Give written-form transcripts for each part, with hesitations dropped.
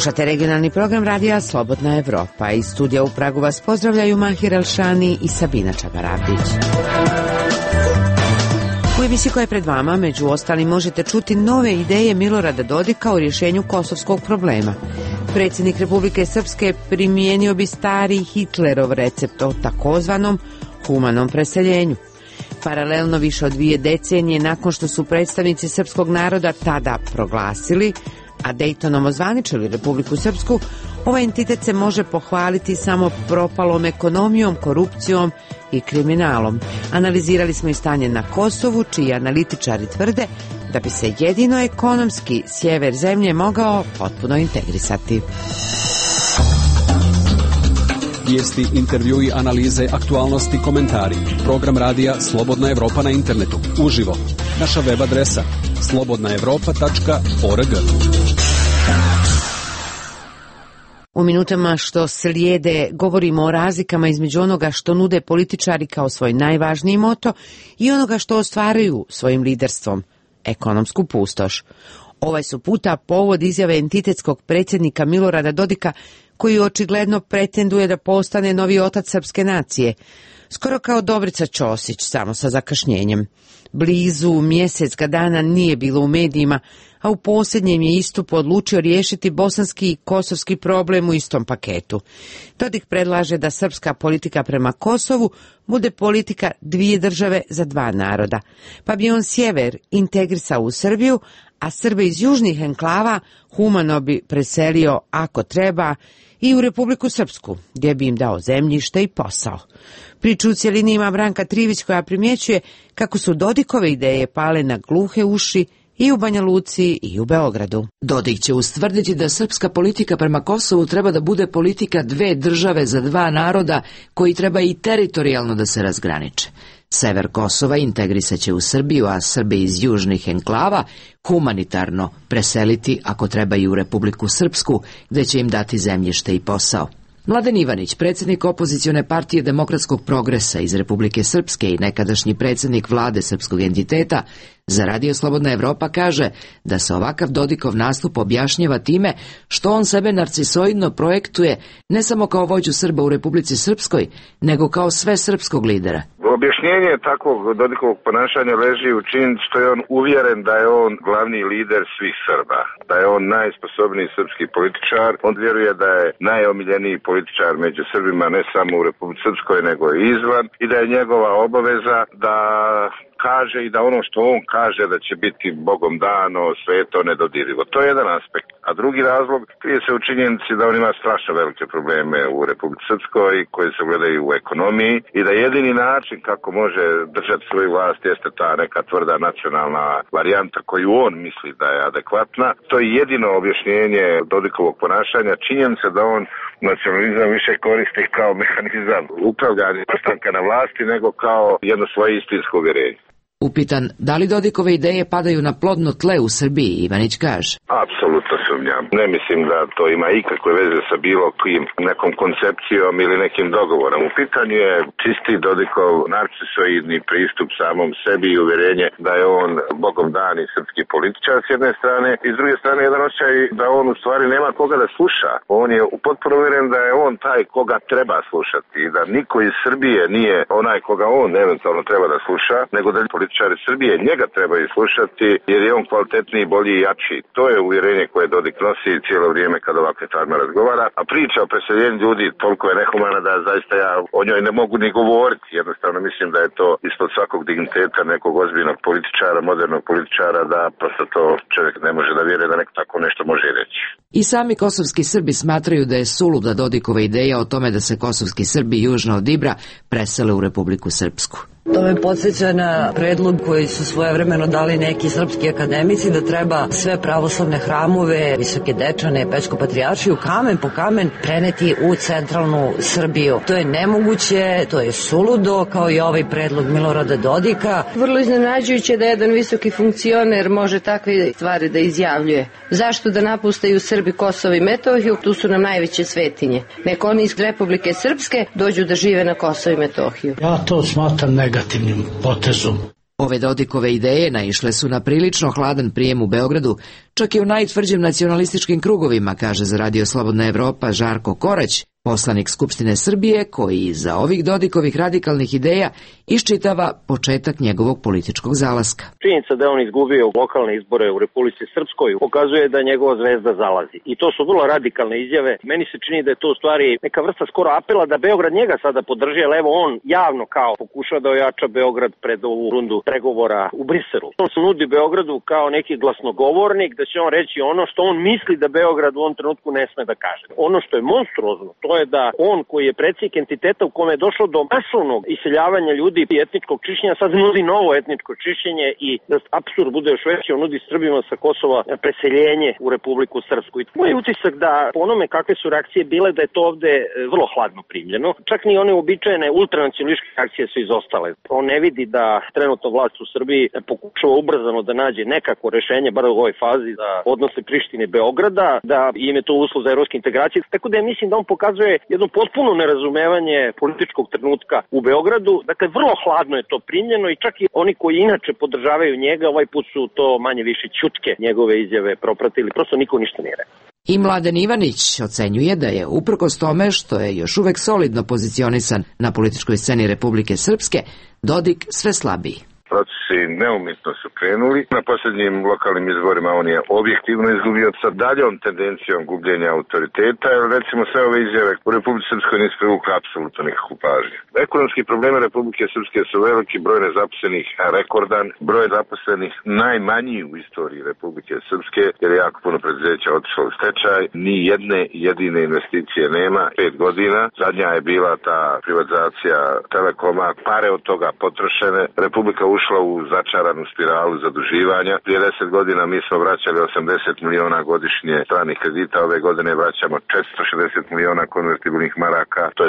Slušate regionalni program radija Slobodna Evropa. Iz studija u Pragu vas pozdravljaju Mahir Elšani i Sabina Čabarabić. U emisiji koja je pred vama, među ostalim, možete čuti nove ideje Milorada Dodika o rješenju kosovskog problema. Predsjednik Republike Srpske primijenio bi stari Hitlerov recept o takozvanom humanom preseljenju. Paralelno više od 2 decenije nakon što su predstavnici srpskog naroda tada proglasili, a Dejtonom ozvaničili Republiku Srpsku, ovaj entitet se može pohvaliti samo propalom ekonomijom, korupcijom i kriminalom. Analizirali smo i stanje na Kosovu, čiji analitičari tvrde da bi se jedino ekonomski sjever zemlje mogao potpuno integrisati. Vijesti, intervjui, analize, aktualnosti, komentari. Program radija Slobodna Evropa na internetu. Uživo. Naša web adresa slobodnaevropa.org. U minutama što slijede govorimo o razlikama između onoga što nude političari kao svoj najvažniji moto i onoga što ostvaruju svojim liderstvom, ekonomsku pustoš. Ovaj su puta povod izjave entitetskog predsjednika Milorada Dodika, koji očigledno pretenduje da postane novi otac srpske nacije, skoro kao Dobrica Ćosić, samo sa zakašnjenjem. Blizu mjesec ga dana nije bilo u medijima, a u posljednjem je istupu odlučio riješiti bosanski i kosovski problem u istom paketu. Dodik predlaže da srpska politika prema Kosovu bude politika 2 države za 2 naroda, pa bi on sjever integrisao u Srbiju, a Srbe iz južnih enklava humano bi preselio, ako treba, i u Republiku Srpsku, gdje bi im dao zemljište i posao. Priču u cjelini ima Branka Trivić, koja primjećuje kako su Dodikove ideje pale na gluhe uši i u Banja Luci i u Beogradu. Dodik će ustvrditi da srpska politika prema Kosovu treba da bude politika 2 države za 2 naroda koji treba i teritorijalno da se razgraniče. Sever Kosova integrisat će u Srbiju, a Srbe iz južnih enklava humanitarno preseliti, ako treba, i u Republiku Srpsku, gdje će im dati zemljište i posao. Mladen Ivanić, predsjednik opozicione partije Demokratskog progresa iz Republike Srpske i nekadašnji predsjednik vlade srpskog entiteta, za Radio Slobodna Evropa kaže da se ovakav Dodikov nastup objašnjava time što on sebe narcisoidno projektuje ne samo kao vođu Srba u Republici Srpskoj, nego kao sve srpskog lidera. Objašnjenje takvog Dodikovog ponašanja leži u činjenici što je on uvjeren da je on glavni lider svih Srba, da je on najsposobniji srpski političar. On vjeruje da je najomiljeniji političar među Srbima ne samo u Republici Srpskoj nego i izvan, i da je njegova obaveza da kaže i da ono što on kaže da će biti Bogom dano, sveto, nedodirljivo. To je jedan aspekt. A drugi razlog krije se u činjenici da on ima strašno velike probleme u Republici Srpskoj koji se gledaju u ekonomiji i da jedini način kako može držati svoju vlast jeste ta neka tvrda nacionalna varijanta koju on misli da je adekvatna. To je jedino objašnjenje Dodikovog ponašanja. Činjenica da on nacionalizam više koristi kao mehanizam upravljanja ostanka na vlasti nego kao jedno svoje istinsko uvjerenje. Upitan da li Dodikove ideje padaju na plodno tle u Srbiji, Ivanić kaže: Apsolutno sumnjam. Ne mislim da to ima ikakve veze sa bilo kim nekom koncepcijom ili nekim dogovorom. U pitanju je čisti Dodikov narcisoidni pristup samom sebi i uvjerenje da je on Bogom dani srpski političar s jedne strane i s druge strane jedan osjećaj da on u stvari nema koga da sluša. On je potpuno uvjeren da je on taj koga treba slušati i da niko iz Srbije nije onaj koga on eventualno treba da sluša, nego da političari Srbije njega trebaju slušati jer je on kvalitetniji, bolji i jači. To je uvjerenje koje Dodik nosi cijelo vrijeme kad ovakve stvarima razgovara, a priča o preseljenju ljudi toliko je nehumana da zaista ja o njoj ne mogu ni govoriti. Jednostavno mislim da je to ispod svakog digniteta nekog ozbiljnog političara, modernog političara, da prosto to čovjek ne može da vjeruje da neko tako nešto može reći. I sami kosovski Srbi smatraju da je suluda Dodikova ideja o tome da se kosovski Srbi južno od Ibra presele u Republiku Srpsku. To me podsjeća na predlog koji su svojevremeno dali neki srpski akademici da treba sve pravoslavne hramove, Visoke Dečane, Pećku patrijaršiju, kamen po kamen preneti u centralnu Srbiju. To je nemoguće, to je suludo, kao i ovaj predlog Milorada Dodika. Vrlo iznenađujuće da jedan visoki funkcioner može takve stvari da izjavljuje. Zašto da napustaju Srbi Kosovo i Metohiju? Tu su nam najveće svetinje. Nek oni iz Republike Srpske dođu da žive na Kosovo i Metohiju. Ja to smatram negativnim potezom. Ove Dodikove ideje naišle su na prilično hladan prijem u Beogradu, čak i u najtvrđim nacionalističkim krugovima, kaže za Radio Slobodna Evropa Žarko Korać, poslanik Skupštine Srbije, koji iza ovih Dodikovih radikalnih ideja iščitava početak njegovog političkog zalaska. Činjenica da je on izgubio lokalne izbore u Republici Srpskoj pokazuje da njegova zvezda zalazi. I to su vrlo radikalne izjave. Meni se čini da je to u stvari neka vrsta skoro apela da Beograd njega sada podrži, ali evo on javno kao pokušava da ojača Beograd pred ovu rundu pregovora u Briselu. On se nudi Beogradu kao neki glasnogovornik da će on reći ono što on misli da Beograd u ovom trenutku ne sme da kaže. Ono što je monstruozno, to je da on koji je predsjednik entiteta u kome je došlo do masovnog iseljavanja ljudi i etničkog čišćenja sad nudi novo etničko čišćenje i da apsurd bude još veći, on nudi Srbima sa Kosova preseljenje u Republiku Srpsku. I moj utisak da po onome kakve su reakcije bile da je to ovde vrlo hladno primljeno. Čak ni one uobičajene ultranacionalističke akcije su izostale. On ne vidi da trenutno vlast u Srbiji pokušava ubrzano da nađe nekako rešenje, bar u ovoj fazi, za odnose Prištine i Beograda, da im je to uslov za evropske integracije. Tako da mislim da on pokazuje jedno potpuno nerazumevanje političkog trenutka u Beogradu. Dakle, vrlo hladno je to primljeno i čak i oni koji inače podržavaju njega, ovaj put su to manje više ćutke njegove izjave propratili. Prosto niko ništa nije rekao. I Mladen Ivanić ocenjuje da je, uprkos tome što je još uvek solidno pozicionisan na političkoj sceni Republike Srpske, Dodik sve slabiji. Procesi neumitno su krenuli. Na posljednjim lokalnim izborima on je objektivno izgubio sa daljom tendencijom gubljenja autoriteta, jer recimo sve ove izjave u Republici Srpskoj nisu privukle apsolutno nikakvu pažnju. Ekonomski problemi Republike Srpske su veliki, broj nezaposlenih rekordan, broj zaposlenih najmanji u istoriji Republike Srpske, jer je jako puno preduzeća otišlo u stečaj, ni jedne jedine investicije nema 5 godina. Zadnja je bila ta privatizacija Telekoma, pare od toga potrošene, Republika ušla u začaranu spiralu zaduživanja. Prije 10 godina mi smo vraćali 80 miliona godišnje stranih kredita, ove godine vraćamo 460 miliona konvertibilnih maraka, to je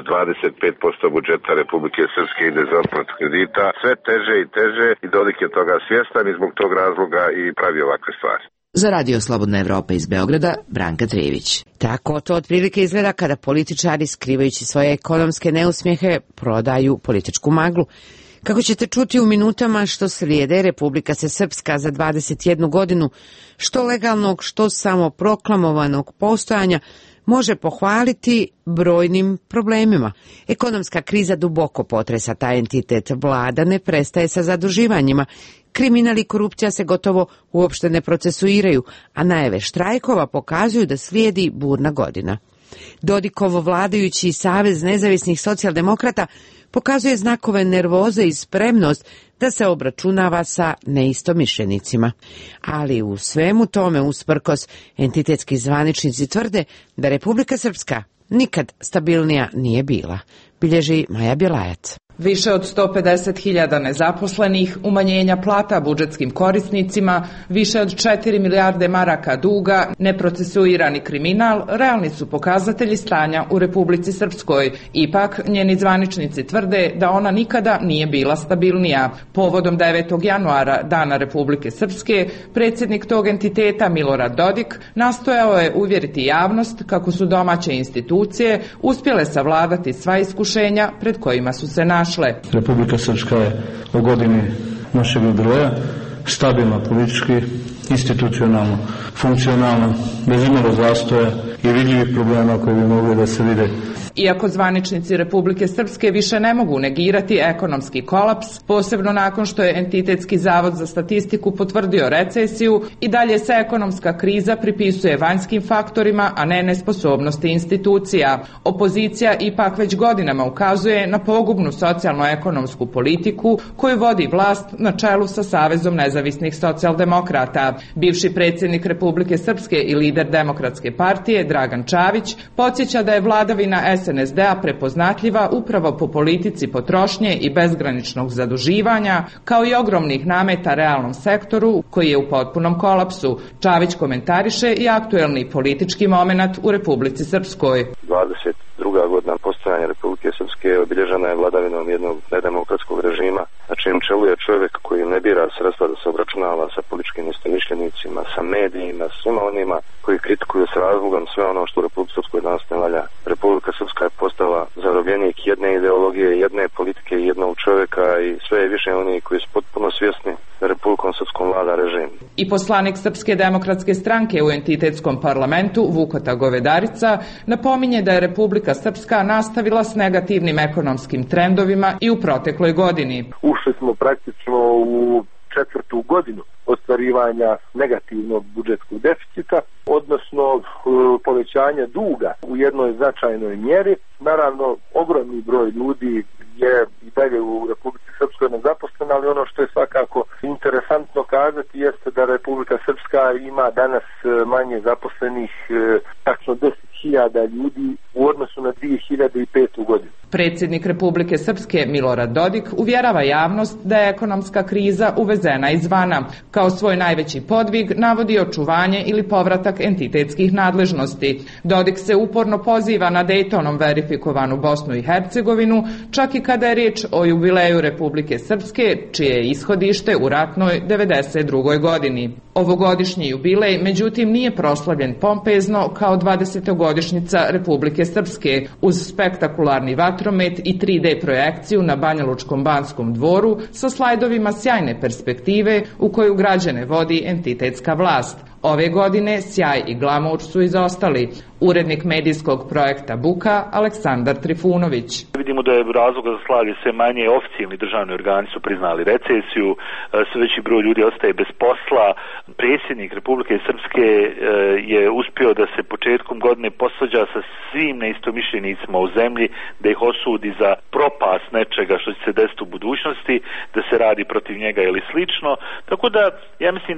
25% budžeta Republike Srpske ide za otplatu kredita. Sve teže i teže i Dodik je toga svjestan i zbog tog razloga i pravi ovakve stvari. Za Radio Slobodna Evropa iz Beograda, Branka Trević. Tako to otprilike izgleda kada političari, skrivajući svoje ekonomske neuspjehe, prodaju političku maglu. Kako ćete čuti u minutama što slijede, Republika se Srpska za 21 godinu, što legalnog, što samoproklamovanog postojanja, može pohvaliti brojnim problemima. Ekonomska kriza duboko potresa taj entitet, vlada ne prestaje sa zaduživanjima, kriminal i korupcija se gotovo uopšte ne procesuiraju, a najave štrajkova pokazuju da slijedi burna godina. Dodikovo vladajući Savez nezavisnih socijaldemokrata pokazuje znakove nervoze i spremnost da se obračunava sa neistomišljenicima. Ali u svemu tome, usprkos, entitetski zvaničnici tvrde da Republika Srpska nikad stabilnija nije bila, bilježi Maja Bjelajac. Više od 150.000 nezaposlenih, umanjenja plata budžetskim korisnicima, više od 4 milijarde maraka duga, neprocesuirani kriminal, realni su pokazatelji stanja u Republici Srpskoj. Ipak, njeni zvaničnici tvrde da ona nikada nije bila stabilnija. Povodom 9. januara, Dana Republike Srpske, predsjednik tog entiteta Milorad Dodik nastojao je uvjeriti javnost kako su domaće institucije uspjele savladati sva iskušenja pred kojima su se našle. Republika Srpska je u godini našeg jubileja stabilna politički, institucionalno, funkcionalno, bez imalo zastoja i vidljivih problema koji bi mogli da se vide. Iako zvaničnici Republike Srpske više ne mogu negirati ekonomski kolaps, posebno nakon što je Entitetski zavod za statistiku potvrdio recesiju, i dalje se ekonomska kriza pripisuje vanjskim faktorima, a ne nesposobnosti institucija. Opozicija ipak već godinama ukazuje na pogubnu socijalno-ekonomsku politiku koju vodi vlast na čelu sa Savezom nezavisnih socijaldemokrata. Bivši predsjednik Republike Srpske i lider Demokratske partije Dragan Čavić podsjeća da je vladavina SNSD-a prepoznatljiva upravo po politici potrošnje i bezgraničnog zaduživanja, kao i ogromnih nameta realnom sektoru koji je u potpunom kolapsu. Čavić komentariše i aktuelni politički momenat u Republici Srpskoj. 22. godina postojanja Republike Srpske Srpske obilježena je vladavinom jednog nedemokratskog režima, na čijem čelu je čovjek koji ne bira sredstva da se obračunava sa političkim istomišljenicima, sa medijima, svima onima koji kritikuju s razlogom sve ono što u Republici Srpskoj danas ne valja. Republika Srpska je postala zarobljenik jedne ideologije, jedne politike i jednog čovjeka i sve je više onih koji su potpuno svjesni da Republikom Srpskom vlada režim. I poslanik Srpske demokratske stranke u entitetskom parlamentu Vukota Govedarica napominje da je Republika Srpska nastavila s negativnim ekonomskim trendovima i u protekloj godini. Ušli smo praktično u 4. godinu ostvarivanja negativnog budžetskog deficita, odnosno povećanja duga u jednoj značajnoj mjeri. Naravno, ogromni broj ljudi je i dalje u Republici Srpskoj nezaposlen, ali ono što je svakako interesantno kazati jeste da Republika Srpska ima danas manje zaposlenih, tačno 10.000 ljudi u odnosu na 2005. godinu. Predsjednik Republike Srpske Milorad Dodik uvjerava javnost da je ekonomska kriza uvezena izvana. Kao svoj najveći podvig navodi očuvanje ili povratak entitetskih nadležnosti. Dodik se uporno poziva na Dejtonom verifikovanu Bosnu i Hercegovinu, čak i kada je riječ o jubileju Republike Srpske, čije je ishodište u ratnoj 92. godini. Ovogodišnji jubilej, međutim, nije proslavljen pompezno kao 20-godišnjica Republike Srpske, uz spektakularni vatromet i 3D projekciju na Banjalučkom Banskom dvoru sa slajdovima sjajne perspektive u koju građane vodi entitetska vlast. Ove godine sjaj i glamur su izostali. Urednik medijskog projekta Buka Aleksandar Trifunović. Vidimo da je razlog za slavlje sve manje, oficijalni državni organi su priznali recesiju, sve veći broj ljudi ostaje bez posla. Predsjednik Republike Srpske je uspio da se početkom godine posvađa sa svim neistomišljenicima u zemlji, da ih osudi za propast nečega što će se desiti u budućnosti, da se radi protiv njega ili slično. Tako da ja mislim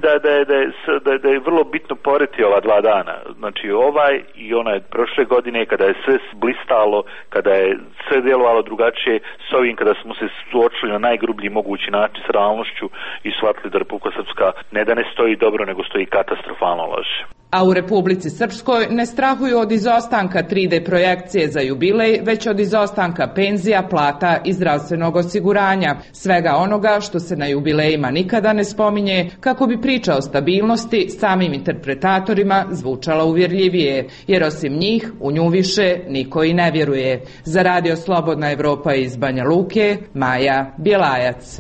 da je vrlo bitno poreti ova 2 dana. Znači ovaj i onaj prošle godine kada je sve blistalo, kada je sve djelovalo drugačije, s ovim kada smo se suočili na najgrublji mogući način s realnošću i shvatili da Republika Srpska ne da ne stoji dobro, nego stoji katastrofalno loše. A u Republici Srpskoj ne strahuju od izostanka 3D projekcije za jubilej, već od izostanka penzija, plata i zdravstvenog osiguranja. Svega onoga što se na jubilejima nikada ne spominje, kako bi priča o stabilnosti samim interpretatorima zvučala uvjerljivije, jer osim njih u nju više niko i ne vjeruje. Za Radio Slobodna Evropa iz Banja Luke, Maja Bjelajac.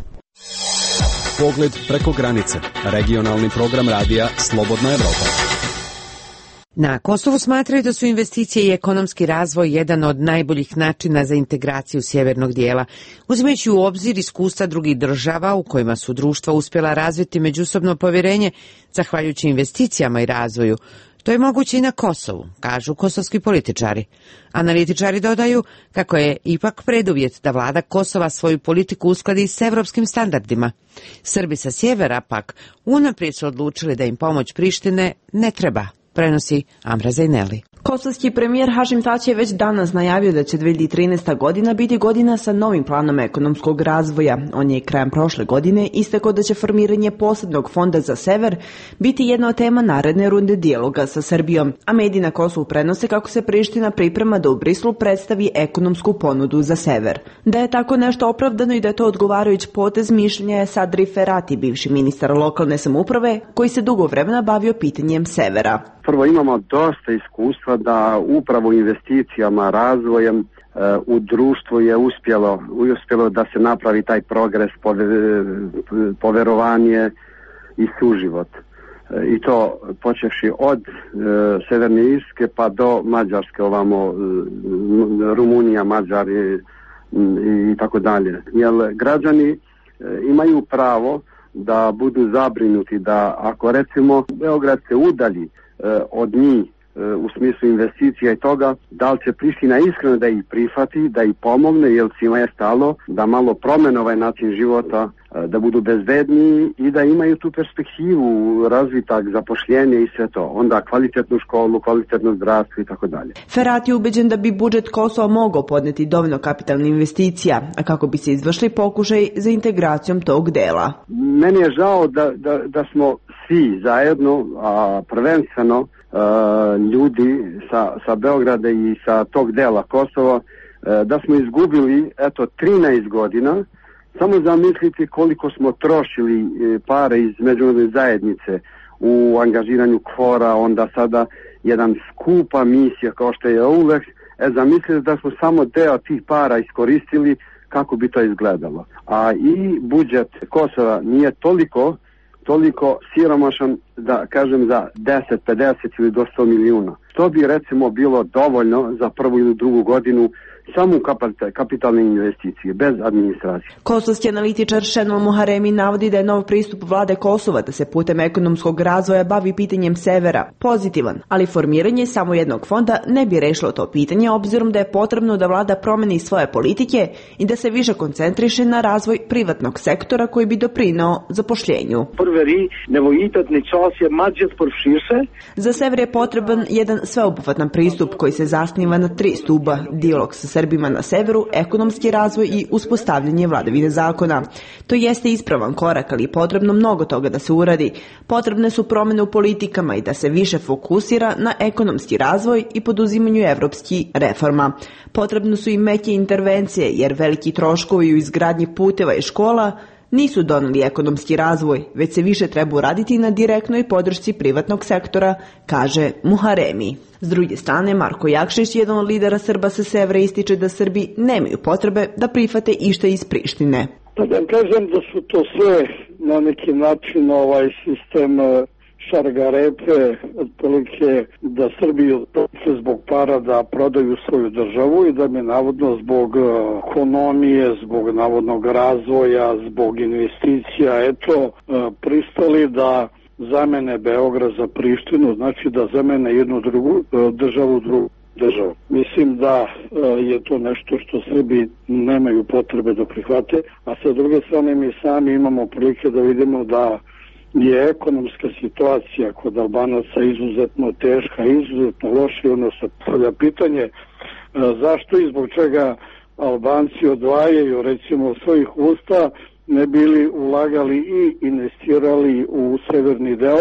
Pogled preko granice. Regionalni program radija Slobodna Evropa. Na Kosovu smatraju da su investicije i ekonomski razvoj jedan od najboljih načina za integraciju sjevernog dijela, uzimajući u obzir iskustva drugih država u kojima su društva uspjela razviti međusobno povjerenje zahvaljujući investicijama i razvoju. To je moguće i na Kosovu, kažu kosovski političari. Analitičari dodaju kako je ipak preduvjet da vlada Kosova svoju politiku uskladi s evropskim standardima. Srbi sa sjevera pak unaprijed su odlučili da im pomoć Prištine ne treba, prenosi Amra Zajneli. Kosovski premijer Hašim Tači je već danas najavio da će 2013. godina biti godina sa novim planom ekonomskog razvoja. On je krajem prošle godine istakao da će formiranje posebnog fonda za sever biti jedna od tema naredne runde dijaloga sa Srbijom, a mediji na Kosovu prenose kako se Priština priprema da u Brislu predstavi ekonomsku ponudu za sever. Da je tako nešto opravdano i da je to odgovarajući potez mišljenja je Sadri Ferati, bivši ministar lokalne samouprave, koji se dugo vremena bavio pitanjem severa. Prvo, imamo dosta iskustva da upravo investicijama, razvojem u društvu je uspjelo da se napravi taj progres, poverovanje i suživot. I to počevši od Sjeverne Irske pa do Mađarske, ovamo Rumunija, Mađar i tako dalje. Jer građani imaju pravo da budu zabrinuti da ako recimo Beograd se udalji od njih u smislu investicija i toga, da li će Priština iskreno da ih prihvati, da ih pomogne, jer svima je stalo da malo promene ovaj način života, da budu bezbedniji i da imaju tu perspektivu, razvitak, zapošljenje i sve to. Onda kvalitetnu školu, kvalitetno zdravstvo i tako dalje. Ferati je ubeđen da bi budžet Kosova mogao podneti dovoljno kapitalnih investicija, a kako bi se izvršili pokušaj za integracijom tog dela. Meni je žao da smo svi zajedno, a prvenstveno ljudi sa Beograda i sa tog dela Kosova da smo izgubili 13 godina. Samo zamislite koliko smo trošili pare iz međunarodne zajednice u angažiranju KFOR-a, onda sada jedan skupa misija kao što je EULEX. Zamislite da smo samo deo tih para iskoristili, kako bi to izgledalo. A i budžet Kosova nije toliko siromašan, da kažem, za 10, 50 ili do 100 milijuna. To bi recimo bilo dovoljno za prvu ili drugu godinu samo kapitalne investicije, bez administracije. Kosovski analitičar Šenol Muharemi navodi da je nov pristup vlade Kosova da se putem ekonomskog razvoja bavi pitanjem severa pozitivan, ali formiranje samo jednog fonda ne bi rešilo to pitanje, obzirom da je potrebno da vlada promeni svoje politike i da se više koncentriše na razvoj privatnog sektora koji bi doprineo zapošljenju. Za sever je potreban jedan sveobuhvatan pristup koji se zasniva na 3 stuba: dijalog sa Srbima na severu, ekonomski razvoj i uspostavljanje vladavine zakona. To jeste ispravan korak, ali je potrebno mnogo toga da se uradi. Potrebne su promjene u politikama i da se više fokusira na ekonomski razvoj i poduzimanju evropskih reforma. Potrebne su i meće intervencije, jer veliki troškovi u izgradnji puteva i škola nisu doneli ekonomski razvoj, već se više treba uraditi na direktnoj podršci privatnog sektora, kaže Muharemi. S druge strane, Marko Jakšić, jedan od lidera Srba sa severa, ističe da Srbi nemaju potrebe da prihvate išta iz Prištine. Pa da kažem da su to sve na neki način sistem šargarepe, otprilike da Srbi otprilike zbog para da prodaju svoju državu i da mi navodno zbog ekonomije, zbog navodnog razvoja, zbog investicija, pristali da zamene Beograd za Prištinu, znači da zamene jednu drugu državu drugu državu. Mislim da je to nešto što Srbi nemaju potrebe da prihvate, a sa druge strane mi sami imamo prilike da vidimo da je ekonomska situacija kod Albanaca izuzetno teška, izuzetno loša, ono se postavlja pitanje zašto i zbog čega Albanci odvajaju recimo svojih usta ne bili ulagali i investirali u severni deo,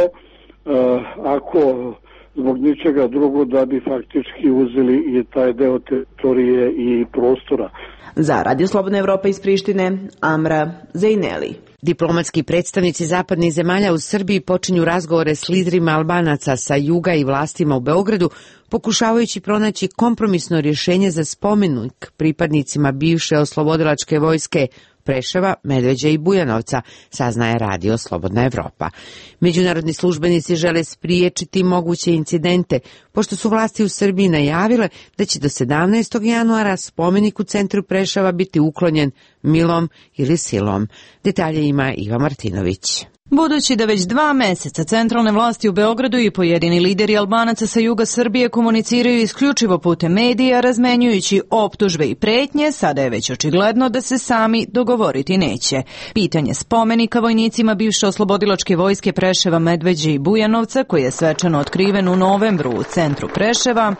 ako zbog ničega drugo da bi faktički uzeli i taj deo teritorije i prostora. Za Radio Slobodna Evropa iz Prištine, Amra Zejneli. Diplomatski predstavnici zapadnih zemalja u Srbiji počinju razgovore s liderima Albanaca sa juga i vlastima u Beogradu, pokušavajući pronaći kompromisno rješenje za spomenik pripadnicima bivše oslobodilačke vojske Preševa, Medveđe i Bujanovca, saznaje Radio Slobodna Evropa. Međunarodni službenici žele spriječiti moguće incidente, pošto su vlasti u Srbiji najavile da će do 17. januara spomenik u centru Preševa biti uklonjen milom ili silom. Detalje ima Iva Martinović. Budući da već 2 meseca centralne vlasti u Beogradu i pojedini lideri Albanaca sa juga Srbije komuniciraju isključivo putem medija, razmenjujući optužbe i pretnje, sada je već očigledno da se sami dogovoriti neće. Pitanje spomenika vojnicima bivše oslobodilačke vojske Preševa, Medveđe i Bujanovca, koji je svečano otkriven u novembru u centru Preševa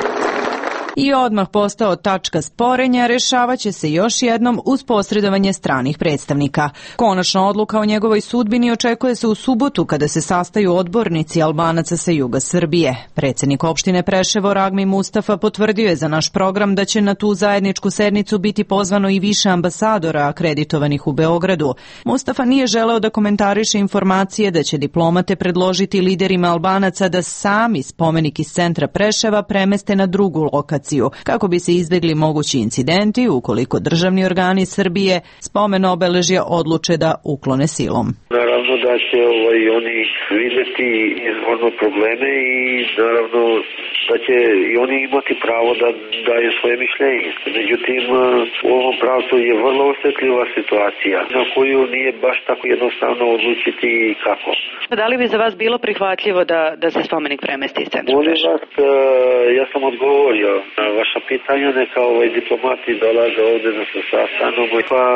i odmah postao tačka sporenja, rešavaće se još jednom uz posredovanje stranih predstavnika. Konačna odluka o njegovoj sudbini očekuje se u subotu kada se sastaju odbornici Albanaca sa juga Srbije. Predsjednik opštine Preševo Ragmi Mustafa potvrdio je za naš program da će na tu zajedničku sednicu biti pozvano i više ambasadora akreditovanih u Beogradu. Mustafa nije želeo da komentariše informacije da će diplomate predložiti liderima Albanaca da sami spomenik iz centra Preševa premeste na drugu lokaciju, kako bi se izbjegli mogući incidenti ukoliko državni organi Srbije spomen obeležja odluče da uklone silom. Naravno da će oni vidjeti izvorno probleme i naravno da će i oni imati pravo da daju svoje mišljenje. Međutim, u ovom pravcu je vrlo osjetljiva situacija na koju nije baš tako jednostavno odlučiti kako. Da li bi za vas bilo prihvatljivo da se spomenik premesti iz centra Preševa? Ja sam odgovorio na vaša pitanja, neka diplomati dolaze ovdje da se sastanemo, pa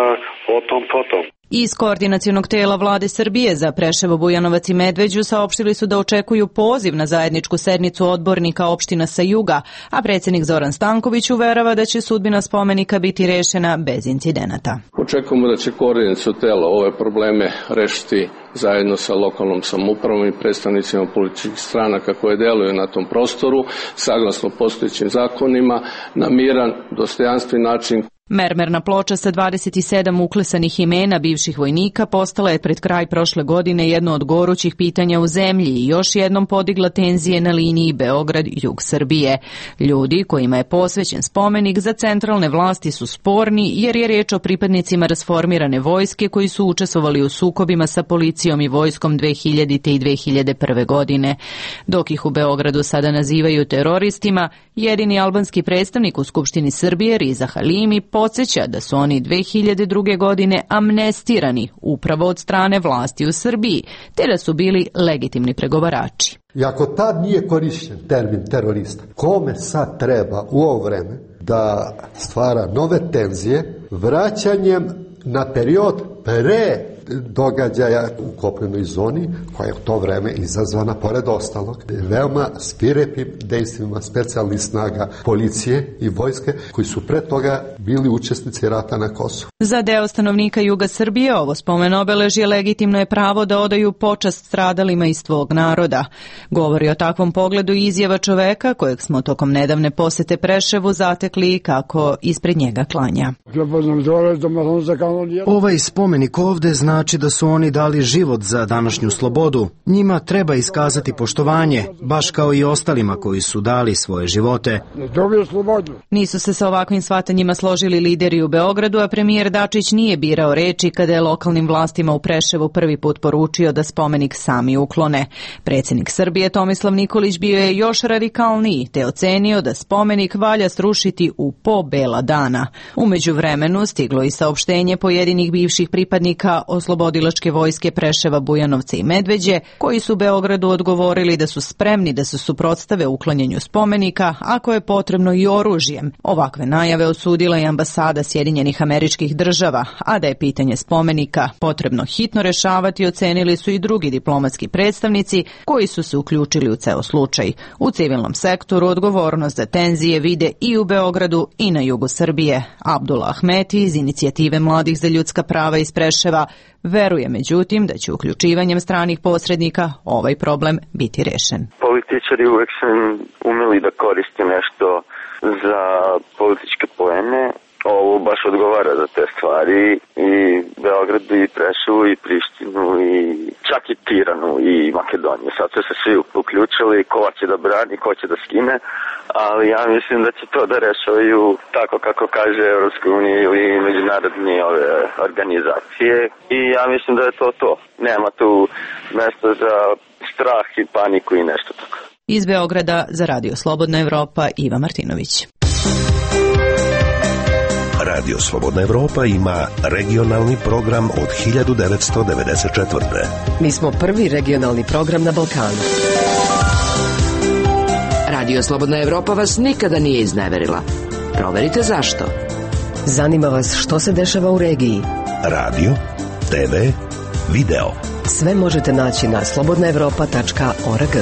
potom. Iz koordinacionog tela vlade Srbije za Preševo, Bujanovac i Medveđu saopštili su da očekuju poziv na zajedničku sednicu odbornika opština sa juga, a predsjednik Zoran Stanković uverava da će sudbina spomenika biti rešena bez incidenata. Očekujemo da će koordinaciono telo ove probleme rešiti zajedno sa lokalnom samoupravom i predstavnicima političkih stranaka koje deluju na tom prostoru, saglasno postojećim zakonima, na miran, dostojanstven način. Mermerna ploča sa 27 uklesanih imena bivših vojnika postala je pred kraj prošle godine jedno od gorućih pitanja u zemlji i još jednom podigla tenzije na liniji Beograd-jug Srbije. Ljudi kojima je posvećen spomenik za centralne vlasti su sporni jer je riječ o pripadnicima rasformirane vojske koji su učestvovali u sukobima sa policijom i vojskom 2000. i 2001. godine. Dok ih u Beogradu sada nazivaju teroristima, jedini albanski predstavnik u Skupštini Srbije, Riza Halimi, podsjeća da su oni 2002. godine amnestirani upravo od strane vlasti u Srbiji, te da su bili legitimni pregovarači. I ako tad nije korišćen termin terorista, kome sad treba u ovo vreme da stvara nove tenzije vraćanjem na period pre događaja u kopnenoj zoni, koja je u to vreme izazvana, pored ostalog, veoma svirepim dejstvima specijalnih snaga policije i vojske, koji su pre toga bili učesnici rata na Kosovu. Za deo stanovnika juga Srbije ovo spomen obeležje legitimno je pravo da odaju počast stradalima iz svog naroda. Govori o takvom pogledu i izjava čoveka kojeg smo tokom nedavne posete Preševu zatekli kako ispred njega klanja. Ovaj spomenik ovde znači da su oni dali život za današnju slobodu. Njima treba iskazati poštovanje, baš kao i ostalima koji su dali svoje živote. Nisu se sa ovakvim shvatanjima složili lideri u Beogradu, a premijer Dačić nije birao reči kada je lokalnim vlastima u Preševu prvi put poručio da spomenik sami uklone. Predsjednik Srbije Tomislav Nikolić bio je još radikalniji, te ocenio da spomenik valja srušiti u po bela dana. U međuvremenu stiglo i saopštenje pojedinih bivših pripadnika oslobodilačke vojske Preševa, Bujanovca i Medveđe, koji su Beogradu odgovorili da su spremni da se suprotstave uklanjanju spomenika, ako je potrebno i oružjem. Ovakve najave osudila i ambasada Sjedinjenih Američkih Država, a da je pitanje spomenika potrebno hitno rešavati, ocenili su i drugi diplomatski predstavnici koji su se uključili u ceo slučaj. U civilnom sektoru odgovornost za tenzije vide i u Beogradu i na jugu Srbije. Abdullah Ahmeti iz inicijative Mladih za ljudska prava iz Preševa veruje međutim da će uključivanjem stranih posrednika ovaj problem biti rešen. Političari uvek su umeli da koriste nešto za političke poene. Ovo baš odgovara za te stvari i Beogradu i Preševu i Prištinu i čak i Tiranu i Makedoniju. Sad su se svi uključili ko će da brani, ko će da skine, ali ja mislim da će to da rešavaju tako kako kaže Evropska unija ili međunarodne ove organizacije i ja mislim da je to. Nema tu mesta za strah i paniku i nešto tako. Iz Beograda za Radio Slobodna Evropa Iva Martinović. Radio Slobodna Evropa ima regionalni program od 1994. Mi smo prvi regionalni program na Balkanu. Radio Slobodna Evropa vas nikada nije izneverila. Proverite zašto. Zanima vas što se dešava u regiji. Radio, TV, video. Sve možete naći na slobodnaevropa.org.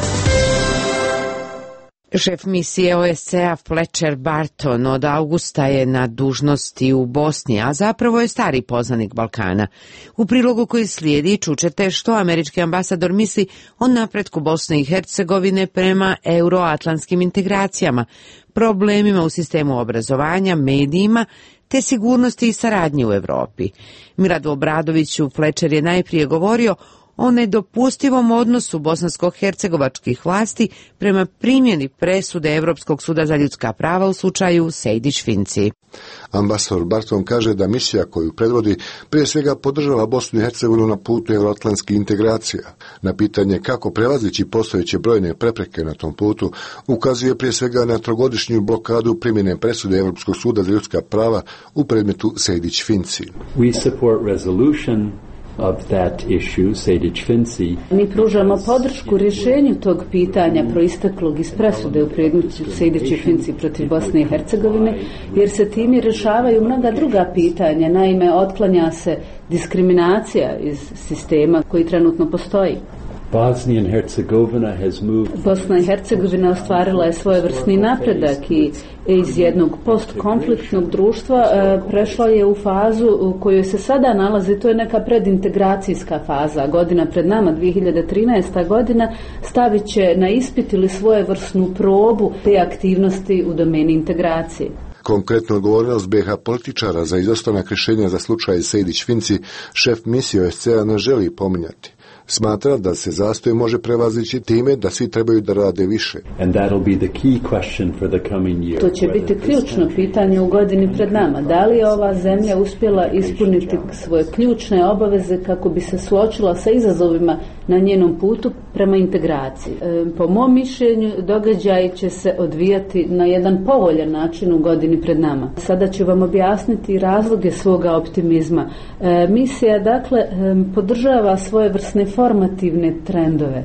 Šef misije OSCE-a Fletcher Barton od avgusta je na dužnosti u Bosni, a zapravo je stari poznanik Balkana. U prilogu koji slijedi čućete što američki ambasador misli o napretku Bosne i Hercegovine prema euroatlantskim integracijama, problemima u sistemu obrazovanja, medijima, te sigurnosti i saradnje u Evropi. Miladu Obradoviću Fletcher je najprije govorio o nedopustivom odnosu bosansko-hercegovačkih vlasti prema primjeni presude Evropskog suda za ljudska prava u slučaju Sejdić-Finci. Ambasador Barton kaže da misija koju predvodi prije svega podržava Bosnu i Hercegovinu na putu euroatlantskih integracija. Na pitanje kako prevazići postojeće brojne prepreke na tom putu ukazuje prije svega na trogodišnju blokadu primjene presude Evropskog suda za ljudska prava u predmetu Sejdić-Finci. We support resolution of that issue, Sejdić-Finci. Mi pružamo podršku rješenju tog pitanja proisteklog iz presude u predmetu Sejdić-Finci protiv Bosne i Hercegovine, jer se time rješavaju mnoga druga pitanja. Naime, otklanja se diskriminacija iz sistema koji trenutno postoji. Bosna i Hercegovina ostvarila je svojevrsni napredak i iz jednog postkonfliktnog društva prešla je u fazu u kojoj se sada nalazi, to je neka predintegracijska faza. Godina pred nama, 2013. godina, stavit će na ispit ili svojevrsnu probu te aktivnosti u domeni integracije. Konkretnu odgovornost BiH političara za izostanak rješenja za slučaj Sejdić-Finci šef misije OSCE-a ne želi pominjati. Smatra da se zastoj može prevazići time da svi trebaju da rade više. To će biti ključno pitanje u godini pred nama. Da li je ova zemlja uspjela ispuniti svoje ključne obaveze kako bi se suočila sa izazovima na njenom putu prema integraciji? Po mom mišljenju, događaji će se odvijati na jedan povoljan način u godini pred nama. Sada ću vam objasniti razloge svoga optimizma. Misija, dakle, podržava svojevrsne formativne trendove.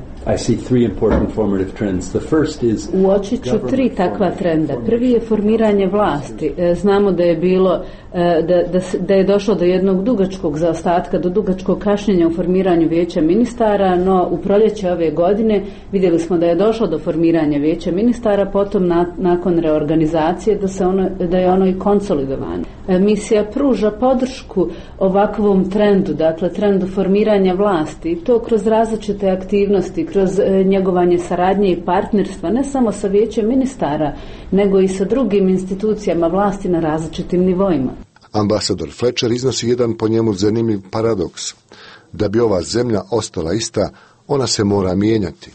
Uočit ću 3 takva trenda. Prvi je formiranje vlasti. Znamo da je bilo da je došlo do jednog dugačkog zaostatka, do dugačkog kašnjenja u formiranju vijeća ministara, no u proljeće ove godine vidjeli smo da je došlo do formiranja vijeća ministara, potom nakon reorganizacije da je ono i konsolidovano. Misija pruža podršku ovakvom trendu, dakle trendu formiranja vlasti, i to kroz različite aktivnosti, kroz njegovanje saradnje i partnerstva, ne samo sa vijećem ministara, nego i sa drugim institucijama vlasti na različitim nivoima. Ambasador Fletcher iznosi jedan po njemu zanimljiv paradoks. Da bi ova zemlja ostala ista, ona se mora mijenjati.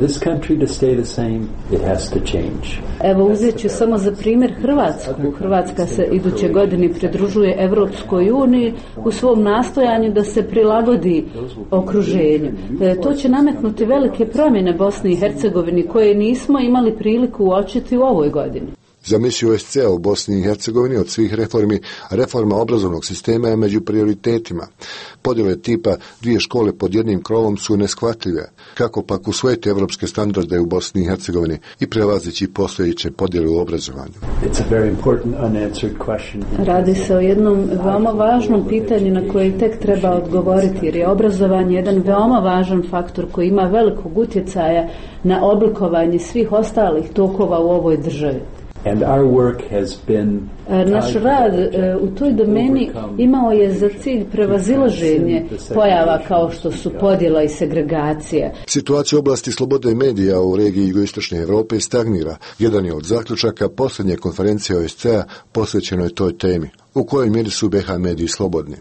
Evo, uzet ću samo za primjer Hrvatsku. Hrvatska se iduće godine pridružuje Europskoj uniji u svom nastojanju da se prilagodi okruženju. To će nametnuti velike promjene Bosni i Hercegovini koje nismo imali priliku uočiti u ovoj godini. Za misiju OSCE-a u Bosni i Hercegovini od svih reforma obrazovnog sistema je među prioritetima. Podjele tipa 2 škole pod jednim krovom su neshvatljive. Kako pak usvojiti evropske standarde u Bosni i Hercegovini i prevazići postojeće podjele u obrazovanju? Radi se o jednom veoma važnom pitanju na koje tek treba odgovoriti, jer je obrazovanje jedan veoma važan faktor koji ima velikog utjecaja na oblikovanje svih ostalih tokova u ovoj državi. Naš rad u toj domeni imao je za cilj prevazilaženje pojava kao što su podjela i segregacija. Situacija u oblasti slobode medija u regiji jugoistočne Europe stagnira. Jedan je od zaključaka posljednje konferencije OSCE-a posvećenoj toj temi. U kojoj mjeri su BiH mediji slobodni?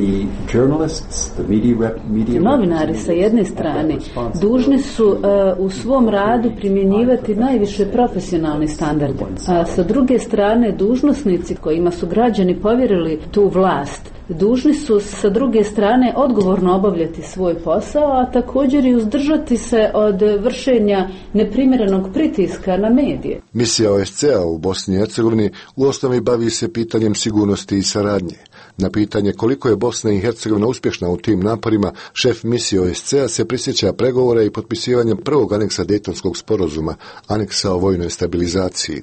Novinari sa jedne strane dužni su u svom radu primjenjivati najviše profesionalne standarde, a sa druge strane dužnosnici kojima su građani povjerili tu vlast dužni su sa druge strane odgovorno obavljati svoj posao, a također i uzdržati se od vršenja neprimjerenog pritiska na medije. Misija OSCE-a u Bosni i Hercegovini u osnovi bavi se pitanjem sigurnosti i saradnje. Na pitanje koliko je Bosna i Hercegovina uspješna u tim naporima, šef misije OSCE-a se prisjeća pregovora i potpisivanja prvog aneksa Dejtonskog sporazuma, aneksa o vojnoj stabilizaciji.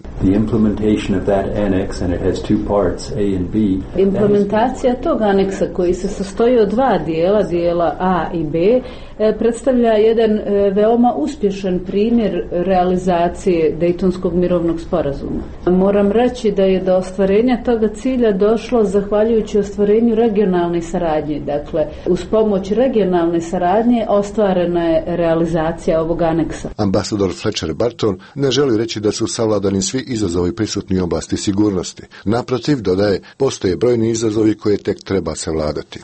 Implementacija tog aneksa, koji se sastoji od 2 dijela A i B, predstavlja jedan veoma uspješan primjer realizacije Dejtonskog mirovnog sporazuma. Moram reći da je do ostvarenja toga cilja došlo zahvaljujući ostvarenju regionalne saradnje. Dakle, uz pomoć regionalne saradnje ostvarena je realizacija ovog aneksa. Ambasador Fletcher Barton ne želi reći da su savladani svi izazovi prisutni u oblasti sigurnosti. Naprotiv, dodaje, postoje brojni izazovi koje tek treba savladati.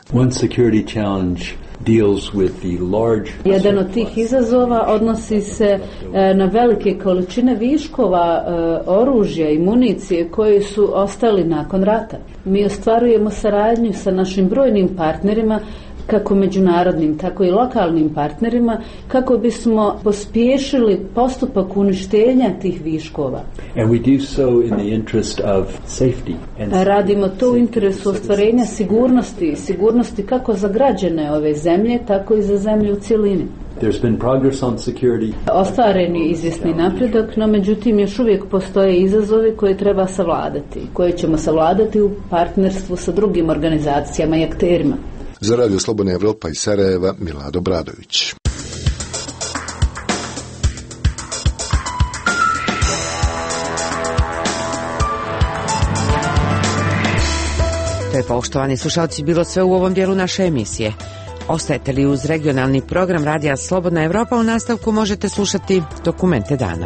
Jedan od tih izazova odnosi se na velike količine viškova oružja i municije koje su ostali nakon rata. Mi ostvarujemo saradnju sa našim brojnim partnerima kako međunarodnim, tako i lokalnim partnerima, kako bismo pospješili postupak uništenja tih viškova. And we do so in the interest of safety. Radimo to u interesu ostvarenja sigurnosti kako za građane ove zemlje, tako i za zemlju u cjelini. There's been progress on security. Ostvaren je izvjesni napredak, no međutim još uvijek postoje izazovi koje treba savladati, koje ćemo savladati u partnerstvu sa drugim organizacijama i akterima. Za Radio Slobodna Evropa iz Sarajeva, Milado Bradović. To je, poštovani slušalci, bilo sve u ovom dijelu naše emisije. Ostajete li uz regionalni program Radija Slobodna Evropa, u nastavku možete slušati Dokumente dana.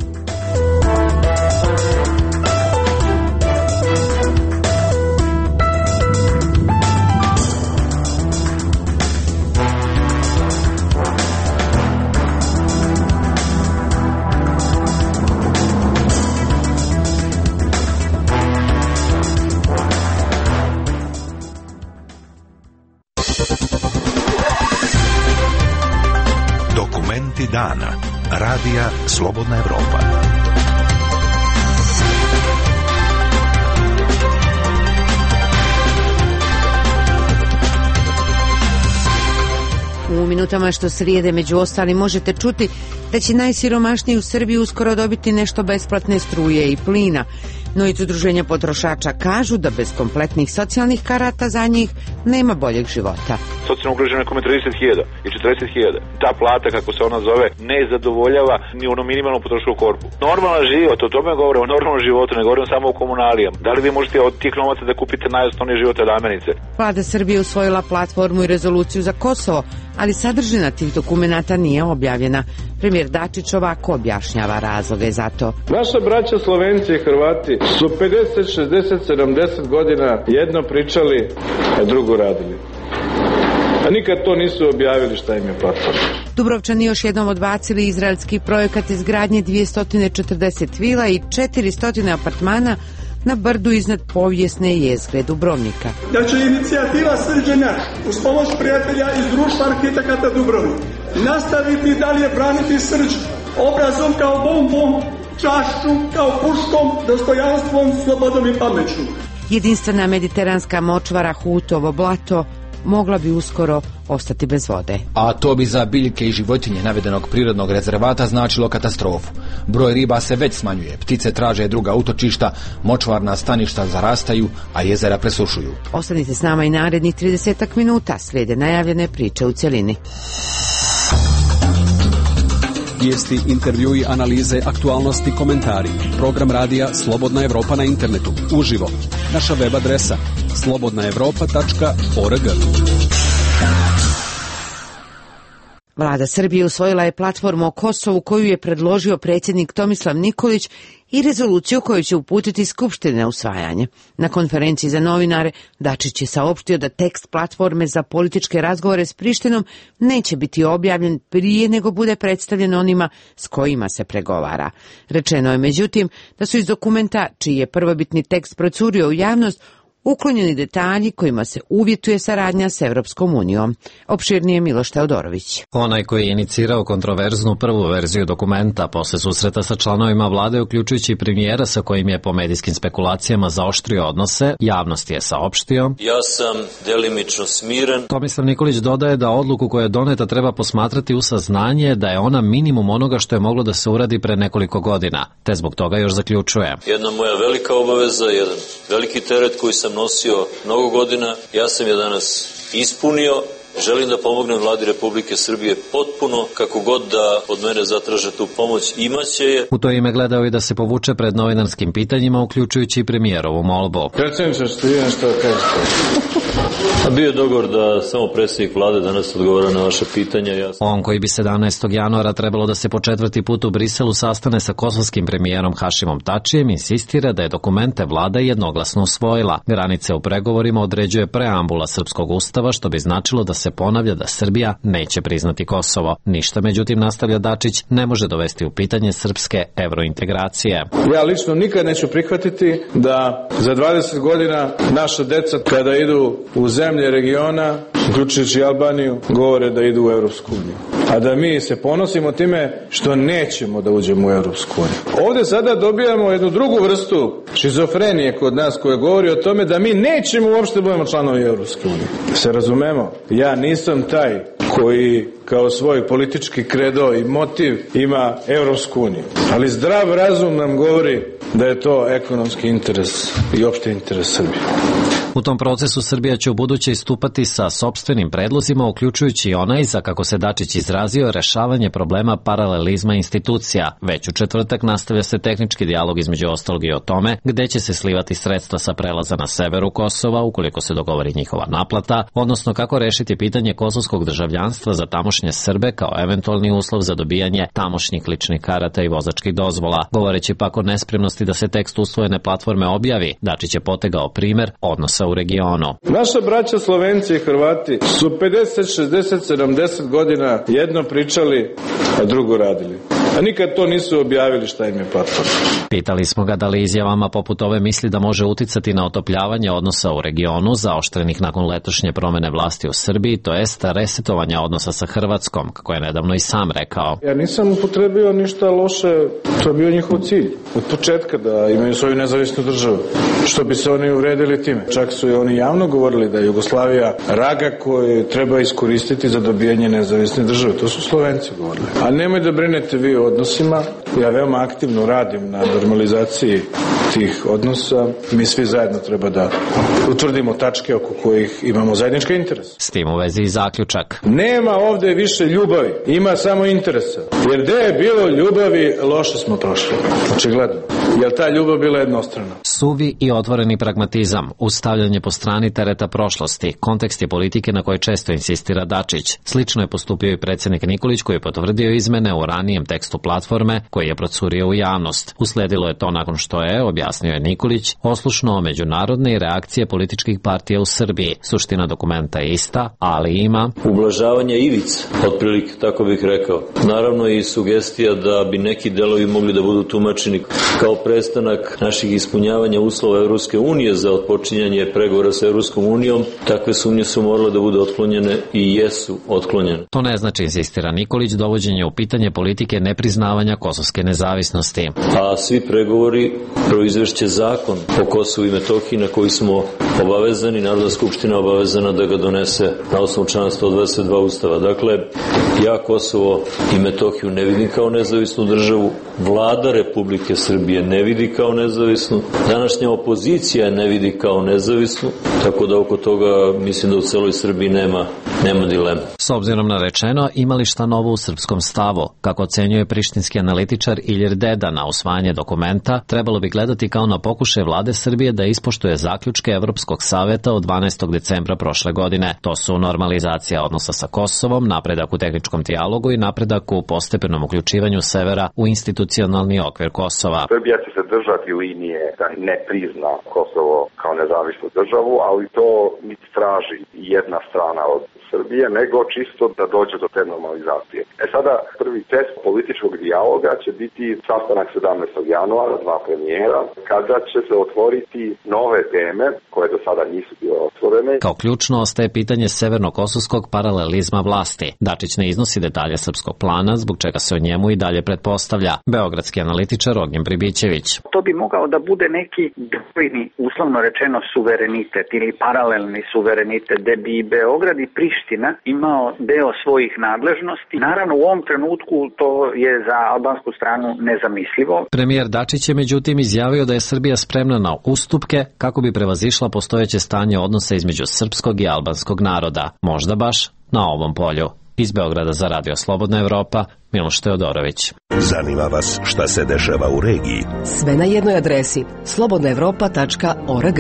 Dana. Radija Slobodna Evropa. U minutama što slijede među ostalim možete čuti da će najsiromašniji u Srbiji uskoro dobiti nešto besplatne struje i plina. No iz udruženja potrošača kažu da bez kompletnih socijalnih karata za njih nema boljeg života. Socijalno ugroženo je kome 30.000 i 40.000. Ta plata, kako se ona zove, ne zadovoljava ni ono minimalno potrošačku korpu. Normalan život, o tome govorimo, o normalnom životu, ne govorimo samo o komunalijama. Da li vi možete od tih novaca da kupite najosnovnije životne namirnice? Vlada Srbije usvojila platformu i rezoluciju za Kosovo, ali sadržina tih dokumenata nije objavljena. Premijer Dačić ovako objašnjava razloge za to. Naša braća Slovenci i Hrvati su 50, 60, 70 godina jedno pričali, a drugo radili. A nikad to nisu objavili šta im je platforma. Dubrovčani još jednom odbacili izraelski projekat izgradnje 240 vila i 400 apartmana na brdu iznad povijesne jezgre Dubrovnika. Da će inicijativa Srđenjak uz pomoć prijatelja iz društva arhitekata Dubrovnik nastaviti dalje braniti Srđ obrazom kao bombom, čašću kao puškom, dostojanstvom, slobodom i pameću. Jedinstvena mediteranska močvara Hutovo blato mogla bi uskoro ostati bez vode. A to bi za biljke i životinje navedenog prirodnog rezervata značilo katastrofu. Broj riba se već smanjuje, ptice traže druga utočišta, močvarna staništa zarastaju, a jezera presušuju. Ostanite s nama i narednih 30 minuta, slijede najavljene priče u cjelini. Vijesti, intervjui, analize, aktualnosti, komentari. Program radija Slobodna Evropa na internetu, uživo. Naša web adresa slobodnaevropa.org. Vlada Srbije usvojila je platformu o Kosovu koju je predložio predsjednik Tomislav Nikolić i rezoluciju koju će uputiti Skupštine na usvajanje. Na konferenciji za novinare Dačić je saopštio da tekst platforme za političke razgovore s Prištinom neće biti objavljen prije nego bude predstavljen onima s kojima se pregovara. Rečeno je međutim da su iz dokumenta čiji je prvobitni tekst procurio u javnost uklonjeni detalji kojima se uvjetuje saradnja s Evropskom unijom. Opširnije Miloš Teodorović. Onaj koji je inicirao kontroverznu prvu verziju dokumenta posle susreta sa članovima vlade, uključujući i premijera sa kojim je po medijskim spekulacijama zaoštrio odnose, javnosti je saopštio: Ja sam delimično smiren. Tomislav Nikolić dodaje da odluku koja je doneta treba posmatrati u saznanje da je ona minimum onoga što je moglo da se uradi pre nekoliko godina, te zbog toga još zaključuje: Jedna moja velika obaveza, jedan veliki teret koji sam nosio mnogo godina, ja sam je danas ispunio. Želim da pomognem vladi Republike Srbije potpuno, kako god da od mene zatraže tu pomoć, imaće je. U to ime gledao i da se povuče pred novinarskim pitanjima, uključujući i premijerovu molbu. Predsjedniče, što vidim što kažete. A bio je dogovor da samo predsjednik vlade danas odgovara na vaše pitanja. On koji bi 17. januara trebalo da se po 4. put u Briselu sastane sa kosovskim premijerom Hašimom Tačijem, insistira da je dokumente vlada jednoglasno usvojila. Granice u pregovorima određuje preambula srpskog ustava, što bi značilo da se ponavlja da Srbija neće priznati Kosovo. Ništa, međutim, nastavlja Dačić, ne može dovesti u pitanje srpske evrointegracije. Ja lično nikad neću prihvatiti da za 20 godina naša deca kada idu u zemlje regiona uključujući Albaniju, govore da idu u Europsku uniju. A da mi se ponosimo time što nećemo da uđemo u Europsku uniju. Ovde sada dobijamo jednu drugu vrstu šizofrenije kod nas koja govori o tome da mi nećemo uopšte budemo članovi Europske unije. Se razumemo, ja nisam taj koji kao svoj politički kredo i motiv ima Europsku uniju. Ali zdrav razum nam govori da je to ekonomski interes i opšti interes Srbije. U tom procesu Srbija će ubuduće istupati sa sopstvenim predlozima, uključujući i onaj za, kako se Dačić izrazio, rešavanje problema paralelizma institucija. Već u četvrtak nastavlja se tehnički dijalog između ostalog i o tome gde će se slivati sredstva sa prelaza na severu Kosova, ukoliko se dogovori njihova naplata, odnosno kako rešiti pitanje kosovskog državljanstva za tamošnje Srbe kao eventualni uslov za dobijanje tamošnjih ličnih karata i vozačkih dozvola. Govoreći pak o nespremnosti da se tekst usvojene platforme objavi, Dačić je potegao primer odnosa u regionu. Naša braća Slovenci i Hrvati su 50, 60, 70 godina jedno pričali, a drugo radili. A nikad to nisu objavili šta im je platforma. Pitali smo ga da li izjavama poput ove misli da može uticati na otopljavanje odnosa u regionu, zaoštrenih nakon letošnje promene vlasti u Srbiji, to jest resetovanja odnosa sa Hrvatskom, kako je nedavno i sam rekao. Ja nisam upotrebio ništa loše, to je bio njihov cilj. Od početka da imaju svoju nezavisnu državu. Što bi se oni uredili time. Čak su i oni javno govorili da je Jugoslavija raga koju treba iskoristiti za dobijanje nezavisne države. To su Slovenci govorili. A nemoj da brinete vi o odnosima. Ja veoma aktivno radim na normalizaciji tih odnosa. Mi svi zajedno treba da utvrdimo tačke oko kojih imamo zajednički interes. S tim u vezi i zaključak. Nema ovde više ljubavi, ima samo interesa. Jer gde je bilo ljubavi, loše smo prošli. Očigledno. Jer ta ljubav bila jednostrana. Suvi i otvoreni pragmatizam, ustavljanje po strani tereta prošlosti, kontekst je politike na koje često insistira Dačić. Slično je postupio i predsjednik Nikolić koji je potvrdio izmene u ranijem tekstu platforme koji je procurio u javnost. Usledilo je to nakon što je, objasnio je Nikolić, oslušno međunarodne i reakcije političkih partija u Srbiji. Suština dokumenta je ista, ali ima ublažavanje ivica, otprilike tako bih rekao. Naravno i sugestija da bi neki delovi mogli da budu tumačeni kao prestanak naših ispunjavanja uslova Evropske unije za otpočinjanje pregovora sa Evropskom unijom. Takve sumnje su morale da budu otklonjene i jesu otklonjene. To ne znači, insistira Nikolić, dovođenje u pitanje politike nepriznavanja kosovske nezavisnosti. A svi pregovori proizvešće zakon o Kosovu i Metohiji na koji smo obavezani, Narodna skupština obavezana da ga donese na osnovu člana 122 Ustava. Dakle, ja Kosovo i Metohiju ne vidim kao nezavisnu državu, vlada Republike Srbije ne vidi kao nezavisnu, današnja opozicija ne vidi kao nezavisnu, tako da oko toga mislim da u celoj Srbiji nema dilema. S obzirom na rečeno, ima li šta novo u srpskom stavu? Kako ocenjuje prištinski analitičar Ilir Deda na usvajanje dokumenta, trebalo bi gledati kao na pokušaj vlade Srbije da ispoštuje zaključke Evropskog saveta od 12. decembra prošle godine. To su normalizacija odnosa sa Kosovom, napredak u tehničkom dijalogu i napredak u postepenom uključivanju severa u institucionalni okvir Kosova. Srbija će se držati linije da ne prizna Kosovo kao nezavisnu državu, ali to niti traži jedna strana od Srbije, nego čisto da dođe do te normalizacije. Sada prvi test političkog dijaloga će biti sastanak 17. januara, dva premijera, kada će se otvoriti nove teme koje do sada nisu bile otvorene. Kao ključno ostaje pitanje severno-kosovskog paralelizma vlasti. Dačić ne iznosi detalje srpskog plana, zbog čega se o njemu i dalje pretpostavlja. Beogradski analitičar Ognjen Pribićević. To bi mogao da bude neki dvojni, uslovno rečeno, suverenitet ili paralelni suverenitet, gde bi Beograd i Priština imao deo svojih nadležnosti. Naravno, u ovom trenutku to je za albansku stranu nezamislivo. Premijer Dačić je međutim izjavio da je Srbija spremna na ustupke kako bi prevazišla postojeće stanje odnosa između srpskog i albanskog naroda. Možda baš na ovom polju. Iz Beograda za Radio Slobodna Evropa, Miloš Teodorović. Zanima vas šta se dešava u regiji? Sve na jednoj adresi slobodnaevropa.org.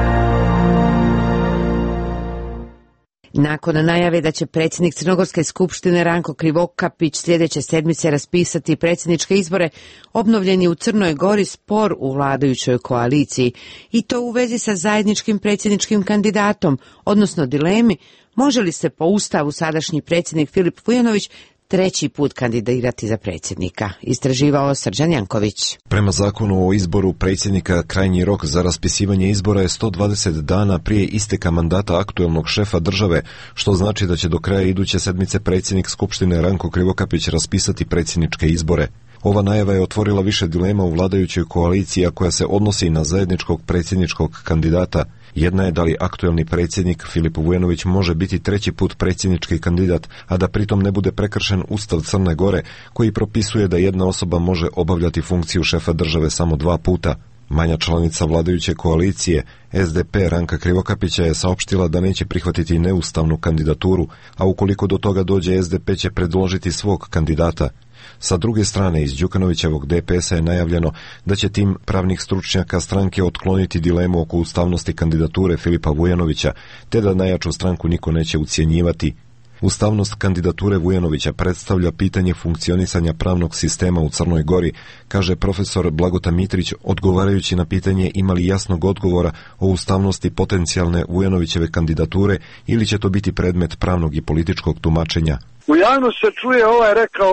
Nakon najave da će predsjednik Crnogorske skupštine Ranko Krivokapić sljedeće sedmice raspisati predsjedničke izbore, obnovljen je u Crnoj Gori spor u vladajućoj koaliciji i to u vezi sa zajedničkim predsjedničkim kandidatom, odnosno dilemi može li se po ustavu sadašnji predsjednik Filip Vujanović treći put kandidirati za predsjednika, istraživao Srđan Janković. Prema zakonu o izboru predsjednika, krajnji rok za raspisivanje izbora je 120 dana prije isteka mandata aktuelnog šefa države, što znači da će do kraja iduće sedmice predsjednik Skupštine Ranko Krivokapić raspisati predsjedničke izbore. Ova najava je otvorila više dilema u vladajućoj koaliciji, a koja se odnosi na zajedničkog predsjedničkog kandidata. Jedna je da li aktuelni predsjednik Filip Vujanović može biti treći put predsjednički kandidat, a da pritom ne bude prekršen Ustav Crne Gore, koji propisuje da jedna osoba može obavljati funkciju šefa države samo 2 puta. Manja članica vladajuće koalicije, SDP Ranka Krivokapića, je saopštila da neće prihvatiti neustavnu kandidaturu, a ukoliko do toga dođe, SDP će predložiti svog kandidata. Sa druge strane, iz Đukanovićevog DPS-a je najavljeno da će tim pravnih stručnjaka stranke otkloniti dilemu oko ustavnosti kandidature Filipa Vujanovića, te da najjaču stranku niko neće ucjenjivati. Ustavnost kandidature Vujanovića predstavlja pitanje funkcionisanja pravnog sistema u Crnoj Gori, kaže profesor Blagota Mitrić, odgovarajući na pitanje ima li jasnog odgovora o ustavnosti potencijalne Vujanovićeve kandidature ili će to biti predmet pravnog i političkog tumačenja. U javnosti se čuje ovaj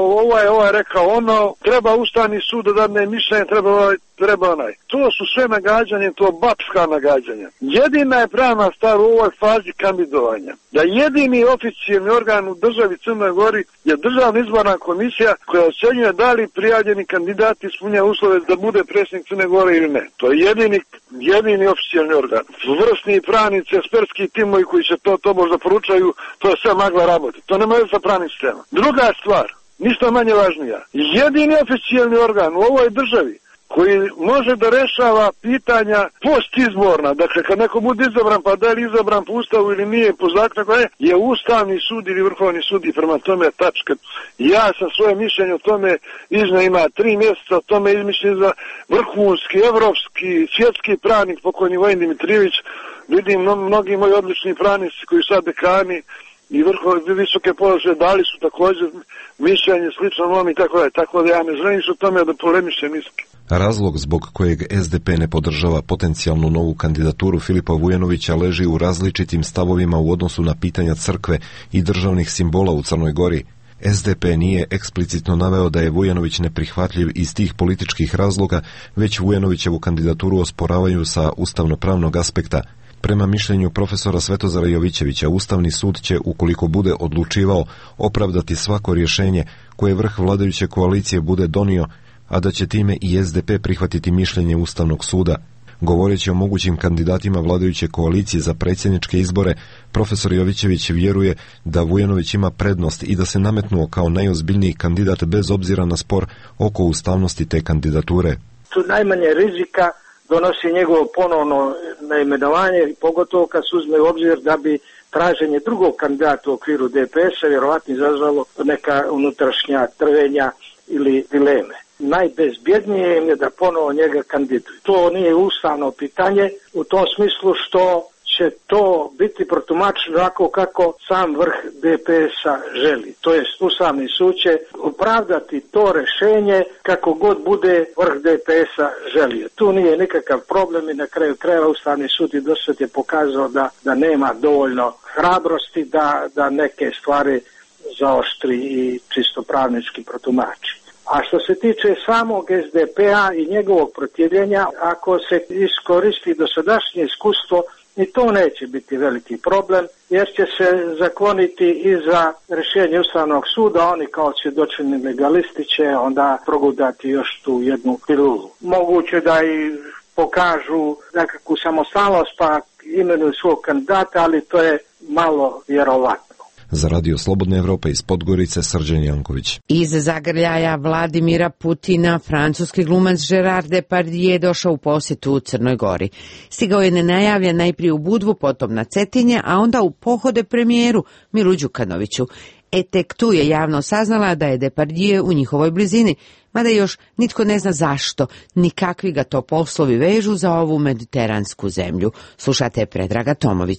rekao ono, treba Ustavni sud da dadne mišljenje, treba onaj. To su sve nagađanje, to bapska nagađanja. Jedina je pravna stvar u ovoj fazi kandidovanja, da jedini oficijalni organ u državi Crnoj Gori je Državna izborna komisija koja ocenjuje da li prijavljeni kandidati ispunjaju uslove da bude predsjednik Crne Gore ili ne. To je jedini oficijalni organ. Vrsni pravnici, ekspertski timovi koji se to možda poručaju, to je sve magla raboti. To nema veze sa pravnim sistemom. Druga stvar, ništa manje važnija, jedini oficijalni organ u ovoj državi koji može da rešava pitanja postizborna, dakle kad neko bude izabran, pa da li izabran po Ustavu ili nije po zakonu, je Ustavni sud ili Vrhovni sud i prema tome tačka. Ja sam svoje mišljenje o tome iznio, ima 3 mjeseca, o tome izmišljen za vrhunski, evropski, svjetski pravnik, pokojni Vojin Dimitrijević. Vidim mnogi moji odlični pravnici koji sad dekani i visoke položaje dali su također mišljenje slično mom i tako da ja ne želim o tome da polemišem iski. Razlog zbog kojeg SDP ne podržava potencijalnu novu kandidaturu Filipa Vujanovića leži u različitim stavovima u odnosu na pitanja crkve i državnih simbola u Crnoj Gori. SDP nije eksplicitno naveo da je Vujanović neprihvatljiv iz tih političkih razloga, već Vujanovićevu kandidaturu osporavaju sa ustavno-pravnog aspekta. Prema mišljenju profesora Svetozara Jovićevića, Ustavni sud će, ukoliko bude odlučivao, opravdati svako rješenje koje vrh vladajuće koalicije bude donio, a da će time i SDP prihvatiti mišljenje Ustavnog suda. Govoreći o mogućim kandidatima vladajuće koalicije za predsjedničke izbore, profesor Jovićević vjeruje da Vujanović ima prednost i da se nametnuo kao najozbiljniji kandidat bez obzira na spor oko ustavnosti te kandidature. Tu najmanje rizika donosi njegovo ponovno naimenovanje, pogotovo kad se uzme u obzir da bi traženje drugog kandidata u okviru DPS-a vjerovatno izazvalo neka unutrašnja trvenja ili dileme. Najbezbjednije je da ponovo njega kandiduju. To nije ustavno pitanje u tom smislu što će to biti protumačeno onako kako sam vrh DPS-a želi. To jest Ustavni sud će opravdati to rješenje kako god bude vrh DPS-a želio. Tu nije nikakav problem i na kraju krajeva Ustavni sud i dosad je pokazao da nema dovoljno hrabrosti da neke stvari zaoštri i čisto pravnički protumači. A što se tiče samog SDP-a i njegovog protivljenja, ako se iskoristi dosadašnje iskustvo, i to neće biti veliki problem, jer će se zakloniti i za rješenje Ustavnog suda, oni kao svjedočeni legalisti će onda progudati još tu jednu pilulu. Moguće da i pokažu nekakvu samostalnost pa imenuju svog kandidata, ali to je malo vjerovatno. Za Radio Slobodna Evropa iz Podgorice, Srđan Janković. Iz zagrljaja Vladimira Putina francuski glumac Gerard Depardieu je došao u posjetu u Crnoj Gori. Stigao je nenajavljen najprije u Budvu, potom na Cetinje, a onda u pohode premijeru Milu Đukanoviću. Tek tu je javno saznala da je Depardieu u njihovoj blizini, mada još nitko ne zna zašto, ni kakvi ga to poslovi vežu za ovu mediteransku zemlju. Slušate Predraga Tomovića.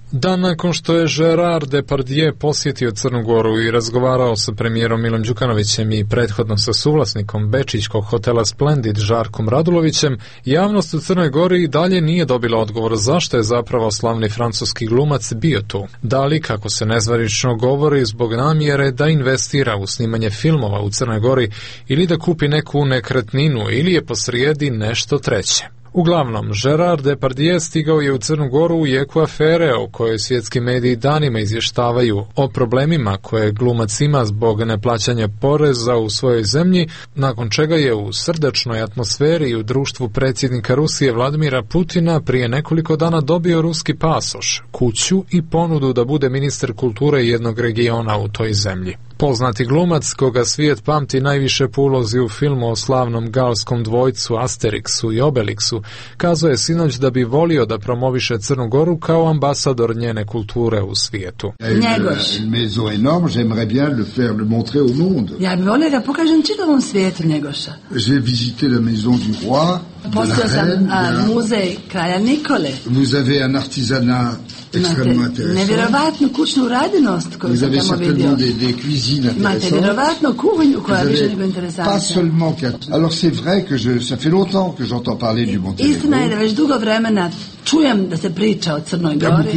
Dan nakon što je Gerard Depardieu posjetio Crnu Goru i razgovarao sa premijerom Milom Đukanovićem i prethodno sa suvlasnikom bečićkog hotela Splendid Žarkom Radulovićem, javnost u Crnoj Gori i dalje nije dobila odgovor zašto je zapravo slavni francuski glumac bio tu. Da li, kako se nezvanično govori, zbog namjere da investira u snimanje filmova u Crnoj Gori ili da kupi neku nekretninu ili je posrijedi nešto treće. Uglavnom, Gerard Depardieu stigao je u Crnu Goru u jeku afere o kojoj svjetski mediji danima izvještavaju, o problemima koje glumac ima zbog neplaćanja poreza u svojoj zemlji, nakon čega je u srdačnoj atmosferi i u društvu predsjednika Rusije Vladimira Putina prije nekoliko dana dobio ruski pasoš, kuću i ponudu da bude ministar kulture jednog regiona u toj zemlji. Poznati glumac, koga svijet pamti najviše po ulozi u filmu o slavnom galskom dvojcu Asterixu i Obelixu, kazao je sinoć da bi volio da promoviše Crnu Goru kao ambasador njene kulture u svijetu. Njegoš. Ja bih volio da pokažem čitavom svijetu Njegoša. Postao sam muzej kralja Nikole. Imate nevjerovatnu kućnu radinost koju sam tamo vidio. Imate vjerovatnu kuhinju koja je više nego interesantna. Istina je da već dugo vremena čujem da se priča o Crnoj Gori.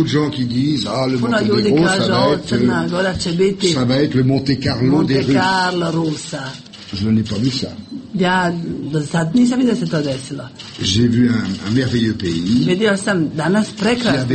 Puno ljudi kaže o Crna Gora će biti Monte Carlo Rusa. Je n'ai pas vu ça. Ja do sad nisam vidio da se to desilo. J'ai vu un merveilleux pays. Vidio sam danas prekrasnu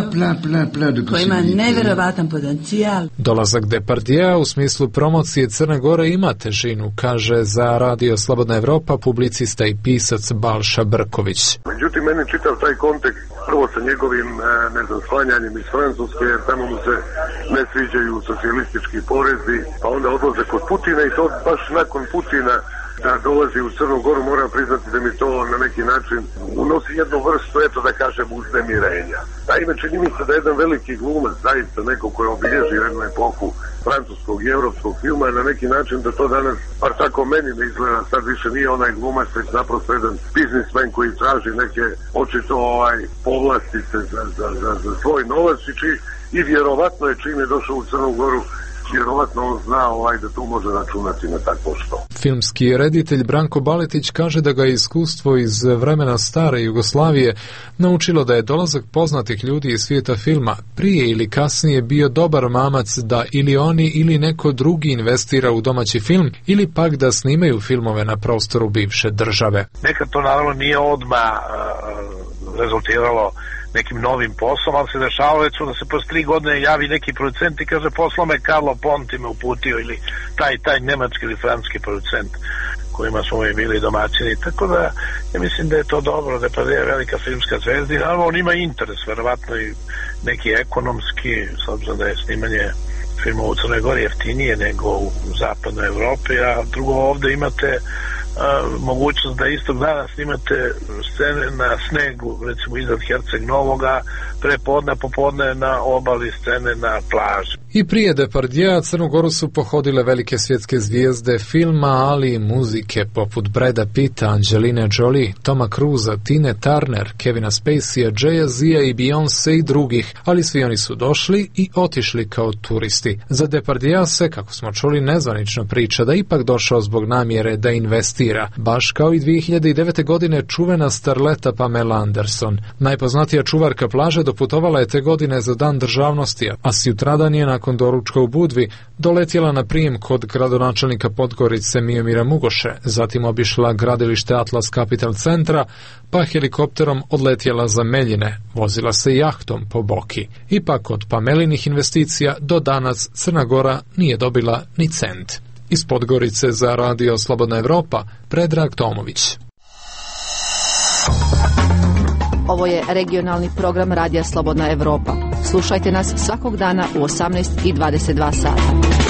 zemlju koja ima nevjerovatan potencijal. Dolazak Depardieu u smislu promocije Crne Gore ima težinu, kaže za Radio Slobodna Evropa publicista i pisac Balša Brković. Međutim, meni čitav taj kontekst, prvo sa njegovim sklanjanjem iz Francuske, jer tamo mu se ne sviđaju socijalistički porezi, pa onda odlaze kod Putina i to baš nakon Putina da dolazi u Crnu Goru, moram priznati da mi to na neki način unosi jednu vrstu, eto da kažem, uznemirenja. Naime, čini mi se da jedan veliki glumac, zaista neko koji je obilježio jednu epohu francuskog i evropskog filma, na neki način da to danas, par tako meni ne izgleda, sad više nije onaj glumac, već naprosto jedan biznismen koji traži neke očito povlastice za svoj novac i vjerovatno je čim je došao u Crnu Goru, vjerovatno on zna da tu može računati na takvo što. Filmski reditelj Branko Baletić kaže da ga je iskustvo iz vremena stare Jugoslavije naučilo da je dolazak poznatih ljudi iz svijeta filma prije ili kasnije bio dobar mamac da ili oni ili neko drugi investira u domaći film ili pak da snimaju filmove na prostoru bivše države. Nekad to naravno nije odmah rezultiralo nekim novim poslom, ali se dešavalo recimo da se posle 3 godine javi neki producent i kaže poslao me Carlo Ponti me uputio ili taj nemački ili francuski producent kojima smo mi bili domaćini, tako da ja mislim da je to dobro, da je velika filmska zvezda i naravno on ima interes, verovatno i neki ekonomski, s obzirom da je snimanje filmova u Crnoj Gori jeftinije nego u zapadnoj Evropi, a drugo ovde imate mogućnost da istog dana snimate scene na snegu, recimo iznad Herceg Novoga, prepodne, popodne na obali scene na plaži. I prije Depardieu Crnu Goru su pohodile velike svjetske zvijezde filma, ali i muzike poput Brada Pitta, Angeline Jolie, Toma Cruisa, Tine Turner, Kevina Spacey, Jay-Z i Beyoncé i drugih, ali svi oni su došli i otišli kao turisti. Za Depardieu se, kako smo čuli, nezvanično priča da ipak došao zbog namjere da investira, baš kao i 2009. godine čuvena starleta Pamela Anderson. Najpoznatija čuvarka plaže doputovala je te godine za Dan državnosti, a sutradan je nakon doručka u Budvi doletjela na prijem kod gradonačelnika Podgorice Miomira Mugoše, zatim obišla gradilište Atlas Capital Centra, pa helikopterom odletjela za Meljine, vozila se jahtom po Boki. Ipak od Pamelinih investicija do danas Crna Gora nije dobila ni cent. Iz Podgorice za Radio Slobodna Evropa, Predrag Tomović. Ovo je regionalni program Radija Slobodna Evropa. Slušajte nas svakog dana u 18:22 sata.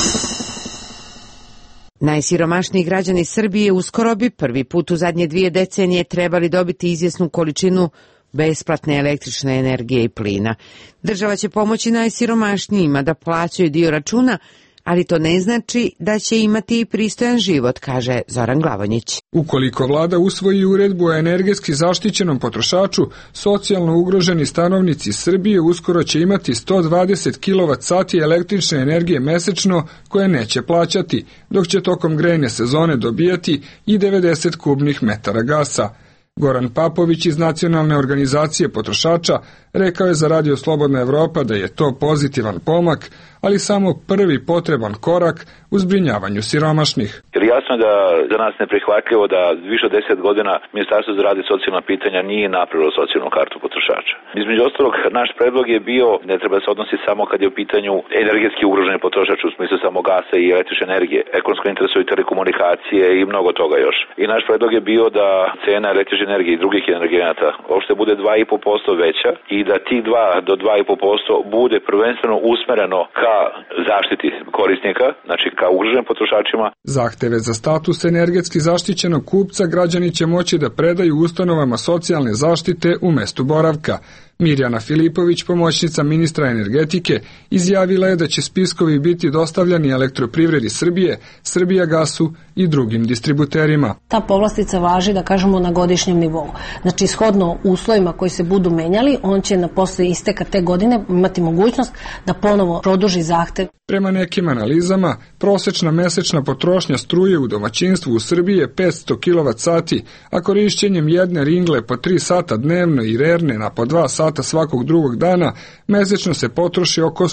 Najsiromašniji građani Srbije uskoro bi prvi put u zadnje 2 decenije trebali dobiti izvjesnu količinu besplatne električne energije i plina. Država će pomoći najsiromašnijima da plaćaju dio računa, ali to ne znači da će imati i pristojan život, kaže Zoran Glavonjić. Ukoliko vlada usvoji uredbu o energetski zaštićenom potrošaču, socijalno ugroženi stanovnici Srbije uskoro će imati 120 kWh električne energije mesečno koje neće plaćati, dok će tokom grejne sezone dobijati i 90 kubnih metara gasa. Goran Papović iz Nacionalne organizacije potrošača rekao je za Radio Slobodna Evropa da je to pozitivan pomak, ali samo prvi potreban korak u zbrinjavanju siromašnih. Jer jasno je da za nas neprihvatljivo da više od 10 godina Ministarstvo za rad i socijalna pitanja nije napravilo socijalnu kartu potrošača. Između ostalog, naš predlog je bio, ne treba se odnosi samo kad je u pitanju energetski ugroženi potrošač u smislu samo gasa i električne energije, ekonomsko interesuje telekomunikacije i mnogo toga još. I naš predlog je bio da cena električne energije i drugih energenata uopšte bude 2,5% veća i da ti 2 do 2,5% bude prvenstveno usmereno ka zaštiti korisnika, znači ka ugroženim potrošačima. Zahteve za status energetski zaštićenog kupca građani će moći da predaju ustanovama socijalne zaštite u mestu boravka. Mirjana Filipović, pomoćnica ministra energetike, izjavila je da će spiskovi biti dostavljani Elektroprivredi Srbije, Srbijagasu i drugim distributerima. Ta povlastica važi, da kažemo, na godišnjem nivou. Znači, shodno uslovima koji se budu menjali, on će posle isteka te godine imati mogućnost da ponovo produži zahtev. Prema nekim analizama, prosečna mesečna potrošnja struje u domaćinstvu u Srbiji je 500 kWh, a korišćenjem jedne ringle po 3 sata dnevno i rerne na po 2 sata svakog drugog dana, mesečno se potroši oko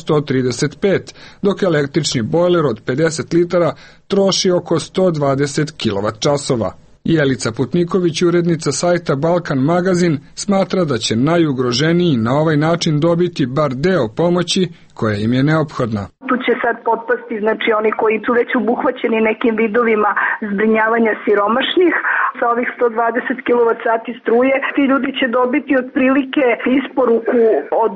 135, dok električni bojler od 50 litara troši oko 120 kWh. Jelica Putniković, urednica sajta Balkan Magazin, smatra da će najugroženiji na ovaj način dobiti bar deo pomoći koja im je neophodna. Tu će sad potpasti, znači oni koji su već obuhvaćeni nekim vidovima zbrinjavanja siromašnih, sa ovih 120 kWh struje, ti ljudi će dobiti otprilike isporuku od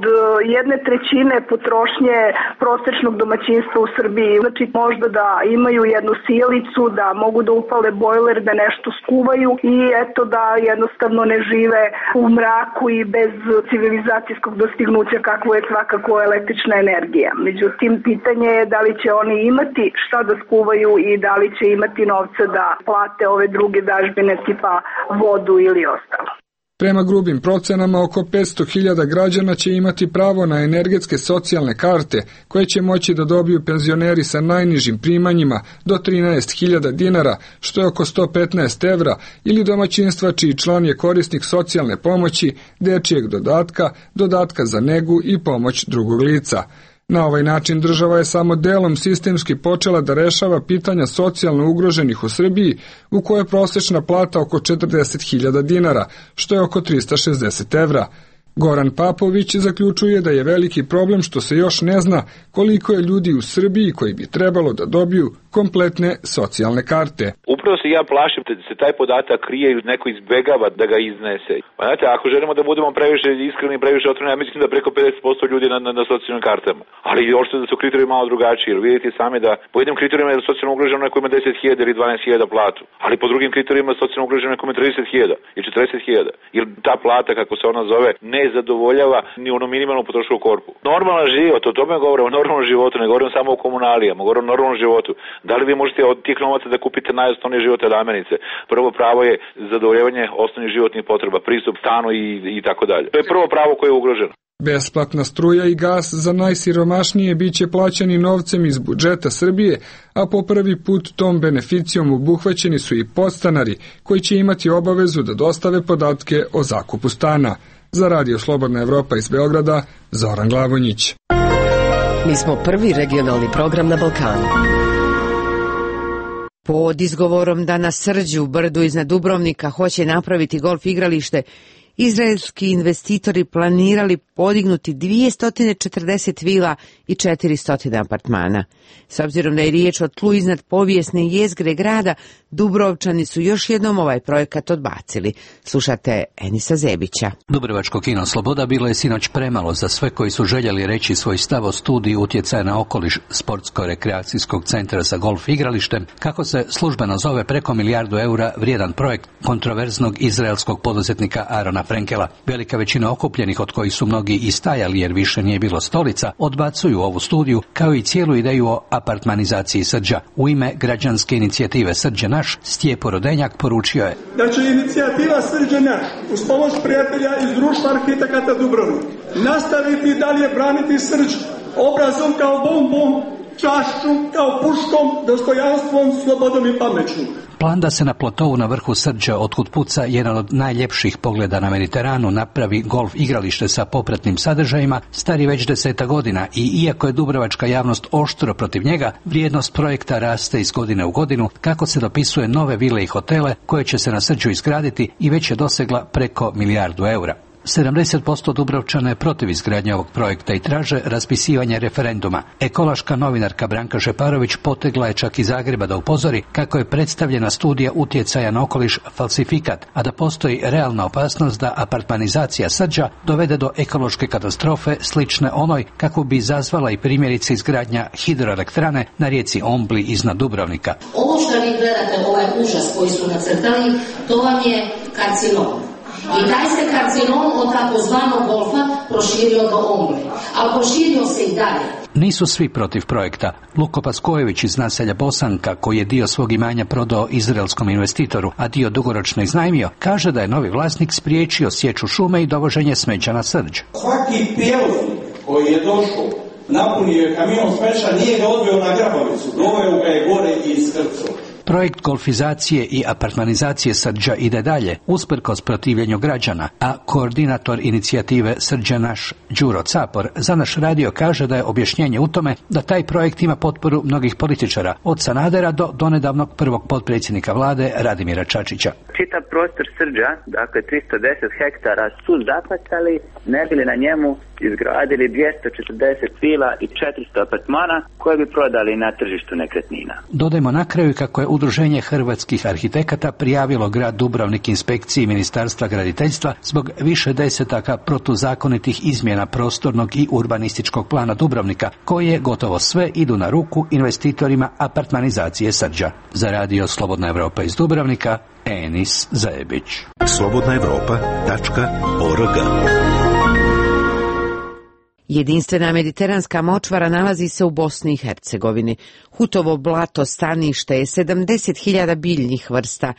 1/3 potrošnje prosečnog domaćinstva u Srbiji. Znači možda da imaju jednu sijalicu, da mogu da upale bojler, da nešto skuvaju i eto da jednostavno ne žive u mraku i bez civilizacijskog dostignuća kakvo je svakako električna energija. Međutim, pitanje je da li će oni imati šta da skuvaju i da li će imati novca da plate ove druge dažbine tipa vodu ili ostalo. Prema grubim procenama, oko 500.000 građana će imati pravo na energetske socijalne karte, koje će moći da dobiju penzioneri sa najnižim primanjima do 13.000 dinara, što je oko 115 evra, ili domaćinstva čiji član je korisnik socijalne pomoći, dečijeg dodatka, dodatka za negu i pomoć drugog lica. Na ovaj način država je samo delom sistemski počela da rešava pitanja socijalno ugroženih u Srbiji, u kojoj je prosečna plata oko 40.000 dinara, što je oko 360 evra. Goran Papović zaključuje da je veliki problem što se još ne zna koliko je ljudi u Srbiji koji bi trebalo da dobiju kompletne socijalne karte. Upravo se ja plašim da se taj podatak krije i neko izbegava da ga iznese. Znate, ako želimo da budemo previše iskreni, previše otvoreni, ja mislim da preko 50% ljudi na socijalnim kartama. Ali ošto da su kriteriji malo drugačiji, jer vidite sami da po jednim kriterijima je socijalno ugroženo neko ima 10.000 ili 12.000 platu, ali po drugim kriterijima je socijalno ugroženo neko ima 30.000 i 40.000. Jer ta plata, kako se ona zove, ne zadovoljava ni ono minimalno potrošku korpu. Normalan život, o tome govorimo, o normalnom životu, ne govorim samo o komunalijama, govorim o normalnom životu. Da li vi možete od tih novaca da kupite najosnovnije životne namirnice? Prvo pravo je zadovoljavanje osnovnih životnih potreba, pristup stanu i tako dalje. To je prvo pravo koje je ugroženo. Besplatna struja i gas za najsiromašnije biće plaćani novcem iz budžeta Srbije, a po prvi put tom beneficijom obuhvaćeni su i podstanari koji će imati obavezu da dostave podatke o zakupu stana. Za Radio Slobodna Evropa iz Beograda, Zoran Glavonjić. Mi smo prvi regionalni program na Balkanu. Pod izgovorom da na Srđu, brdu iznad Dubrovnika, hoće napraviti golf igralište, izraelski investitori planirali podignuti 240 vila i 400 apartmana. S obzirom da je riječ o tlu iznad povijesne jezgre grada, Dubrovčani su još jednom ovaj projekat odbacili. Slušate Enisa Zebića. Dubrovačko kino Sloboda bilo je sinoć premalo za sve koji su željeli reći svoj stav o studiji utjecaja na okoliš sportsko-rekreacijskog centra sa golf igralištem, kako se službeno zove preko milijardu eura vrijedan projekt kontroverznog izraelskog poduzetnika Arona Antona Frenkela. Velika većina okupljenih, od kojih su mnogi i stajali jer više nije bilo stolica, odbacuju ovu studiju kao i cijelu ideju o apartmanizaciji Srđa. U ime građanske inicijative Srđa naš, Stjepo Rodenjak poručio je da će inicijativa Srđa naš uz pomoć prijatelja iz društva arhitekata Dubrovnik nastaviti dalje braniti Srđ obrazom kao bombom, čašću kao puškom, dostojanstvom, slobodom i pameću. Plan da se na platovu na vrhu Srđa, otkud puca jedan od najljepših pogleda na Mediteranu, napravi golf igralište sa popratnim sadržajima, stari već 10 godina i iako je dubrovačka javnost oštro protiv njega, vrijednost projekta raste iz godine u godinu, kako se dopisuje nove vile i hotele koje će se na Srđu izgraditi i već je dosegla preko 1 milijardu eura. 70% Dubrovčana je protiv izgradnje ovog projekta i traže raspisivanje referenduma. Ekološka novinarka Branka Šeparović potegla je čak iz Zagreba da upozori kako je predstavljena studija utjecaja na okoliš falsifikat, a da postoji realna opasnost da apartmanizacija Srđa dovede do ekološke katastrofe slične onoj kako bi izazvala i primjerice izgradnja hidroelektrane na rijeci Ombli iznad Dubrovnika. Ovo što vi gledate, ovaj užas koji su nacrtali, to vam je karcinom. I taj se karcinom od takozvanog golfa proširio do Omble, a proširio se i dalje. Nisu svi protiv projekta. Luko Paskojević iz naselja Bosanka, koji je dio svog imanja prodao izraelskom investitoru, a dio dugoročno iznajmio, kaže da je novi vlasnik spriječio sječu šume i dovoženje smeća na Srđ. Svaki prijevoznik koji je došao, napunio je kamion smeća, nije ga odveo na Grabovicu, doveo ga je gore iz Krcova. Projekt golfizacije i apartmanizacije Srđa ide dalje, usprkos protivljenju građana, a koordinator inicijative Srđa naš, Đuro Capor, za naš radio kaže da je objašnjenje u tome da taj projekt ima potporu mnogih političara, od Sanadera do donedavnog prvog potpredsjednika vlade Radimira Čačića. Čitav prostor Srđa, dakle 310 hektara, su zahvatali, ne bili na njemu izgradili 240 vila i 400 apartmana koje bi prodali na tržištu nekretnina. Dodajmo na kraju kako je Udruženje hrvatskih arhitekata prijavilo grad Dubrovnik inspekciji Ministarstva graditeljstva zbog više desetaka protuzakonitih izmjena prostornog i urbanističkog plana Dubrovnika, koje gotovo sve idu na ruku investitorima apartmanizacije Srđa. Za radio Slobodna Evropa iz Dubrovnika, Enis Zajebić. slobodnaevropa.org. Jedinstvena mediteranska močvara nalazi se u Bosni i Hercegovini. Hutovo blato stanište je 70.000 biljnih vrsta,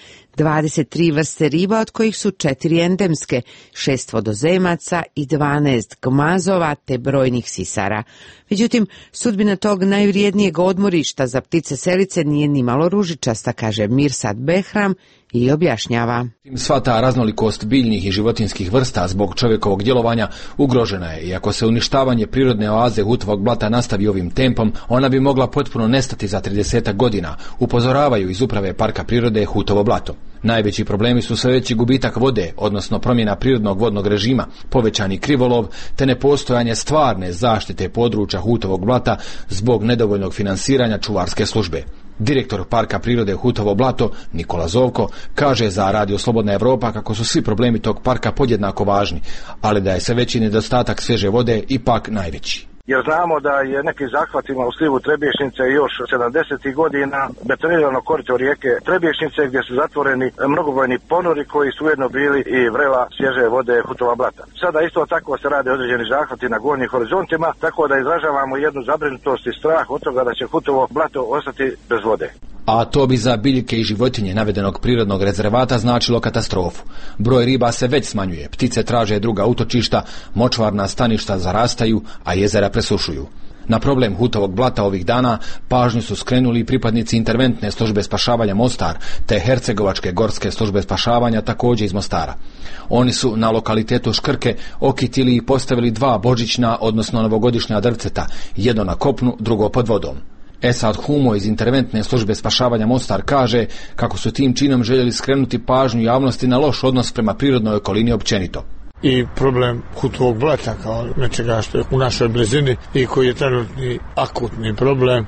23 vrste riba, od kojih su 4 endemske, 6 vodozemaca i 12 gmazova te brojnih sisara. Međutim, sudbina tog najvrijednijeg odmorišta za ptice selice nije nimalo ružičasta, kaže Mirsad Behram i objašnjava. Sva ta raznolikost biljnih i životinskih vrsta zbog čovjekovog djelovanja ugrožena je i ako se uništavanje prirodne oaze Hutovog blata nastavi ovim tempom, ona bi mogla potpuno nestati za 30 godina, upozoravaju iz uprave Parka prirode Hutovo blato. Najveći problemi su sve veći gubitak vode, odnosno promjena prirodnog vodnog režima, povećani krivolov te nepostojanje stvarne zaštite područja Hutovog blata zbog nedovoljnog finansiranja čuvarske službe. Direktor Parka prirode Hutovo blato, Nikola Zovko, kaže za Radio Slobodna Evropa kako su svi problemi tog parka podjednako važni, ali da je sve veći nedostatak svježe vode ipak najveći. Jer znamo da je nekim zahvatima u slivu Trebješnjice još 70. godina betonirano korito rijeke Trebješnjice gdje su zatvoreni mnogobrojni ponori koji su ujedno bili i vrela svježe vode Hutova blata. Sada isto tako se rade određeni zahvati na gornjim horizontima, tako da izražavamo jednu zabrinutost i strah od toga da će Hutovo blato ostati bez vode. A to bi za biljke i životinje navedenog prirodnog rezervata značilo katastrofu. Broj riba se već smanjuje, ptice traže druga utočišta, močvarna staništa zarastaju, a jezera presušuju. Na problem Hutovog blata ovih dana pažnju su skrenuli pripadnici interventne službe spašavanja Mostar te Hercegovačke gorske službe spašavanja također iz Mostara. Oni su na lokalitetu Škrke okitili i postavili 2 božićna, odnosno novogodišnja drvceta, jedno na kopnu, drugo pod vodom. Esad Humo iz interventne službe spašavanja Mostar kaže kako su tim činom željeli skrenuti pažnju javnosti na loš odnos prema prirodnoj okolini općenito. I problem Hutovog blata kao nečega što je u našoj blizini i koji je trenutni akutni problem,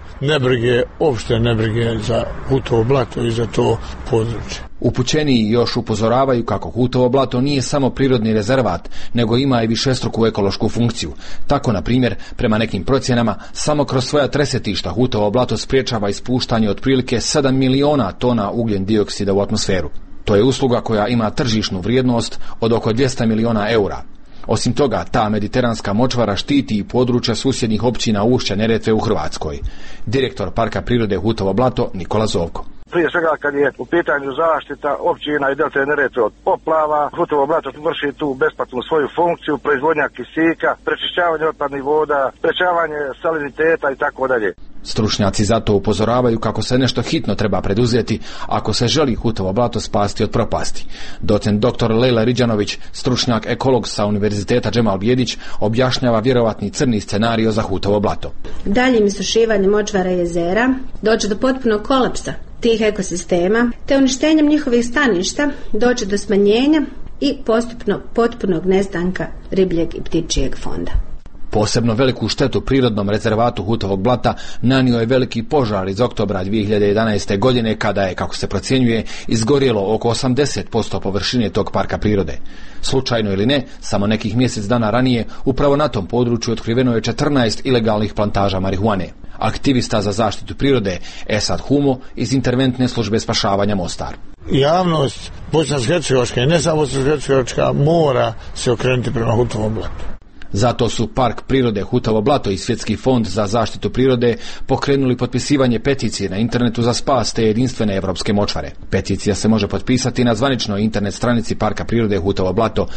opšte nebrige za Hutovo blato i za to područje. Upućeniji još upozoravaju kako Hutovo blato nije samo prirodni rezervat, nego ima i višestruku ekološku funkciju. Tako, na primjer, prema nekim procjenama, samo kroz svoja tresetišta Hutovo blato spriječava ispuštanje otprilike 7 miliona tona ugljen dioksida u atmosferu. To je usluga koja ima tržišnu vrijednost od oko 200 miliona eura. Osim toga, ta mediteranska močvara štiti i područja susjednih općina ušća Neretve u Hrvatskoj. Direktor Parka prirode Hutovo Blato Nikola Zovko. Prije svega kad je u pitanju zaštita općina i delte Neretve od poplava, Hutovo Blato vrši tu besplatnu svoju funkciju, proizvodnja kisika, prečišćavanje otpadnih voda, sprečavanje saliniteta i tako dalje. Stručnjaci zato upozoravaju kako se nešto hitno treba preduzeti ako se želi Hutovo Blato spasti od propasti. Docent dr. Lejla Riđanović, stručnjak ekolog sa Univerziteta Džemal Bijedić, objašnjava vjerovatni crni scenario za Hutovo Blato. Daljim isušivanjem močvara i jezera dođe do potpunog kolapsa tih ekosistema, te uništenjem njihovih staništa dođe do smanjenja i potpunog nestanka ribljeg i ptičijeg fonda. Posebno veliku štetu prirodnom rezervatu Hutovog Blata nanio je veliki požar iz oktobra 2011. godine kada je, kako se procjenjuje, izgorjelo oko 80% površine tog parka prirode. Slučajno ili ne, samo nekih mjesec dana ranije upravo na tom području otkriveno je 14 ilegalnih plantaža marihuane. Aktivista za zaštitu prirode Esad Humo iz interventne službe spašavanja Mostar. Javnost bosansko-hercegovačka i ne samo bosansko-hercegovačka mora se okrenuti prema Hutovom Blatu. Zato su Park prirode Hutovo Blato i Svjetski fond za zaštitu prirode pokrenuli potpisivanje peticije na internetu za spas te jedinstvene evropske močvare. Peticija se može potpisati na zvaničnoj internet stranici Parka prirode Hutovo Blato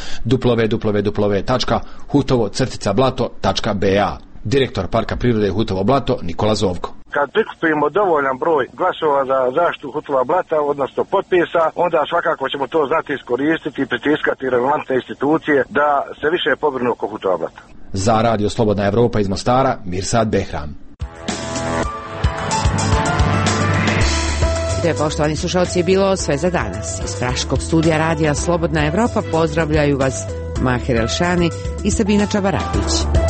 www.hutovo-blato.ba. Direktor Parka prirode Hutovo Blato Nikola Zovko. Kad prikupimo dovoljan broj glasova za zaštitu Hutova Blata, odnosno potpisa, onda svakako ćemo to znati iskoristiti i pritiskati relevantne institucije da se više pobrinu oko Hutova Blata. Za Radio Slobodna Evropa iz Mostara, Mirsad Behram. To je, poštovani slušalci, bilo sve za danas. Iz praškog studija Radija Slobodna Evropa pozdravljaju vas Maher Elšani i Sabina Čabarapić.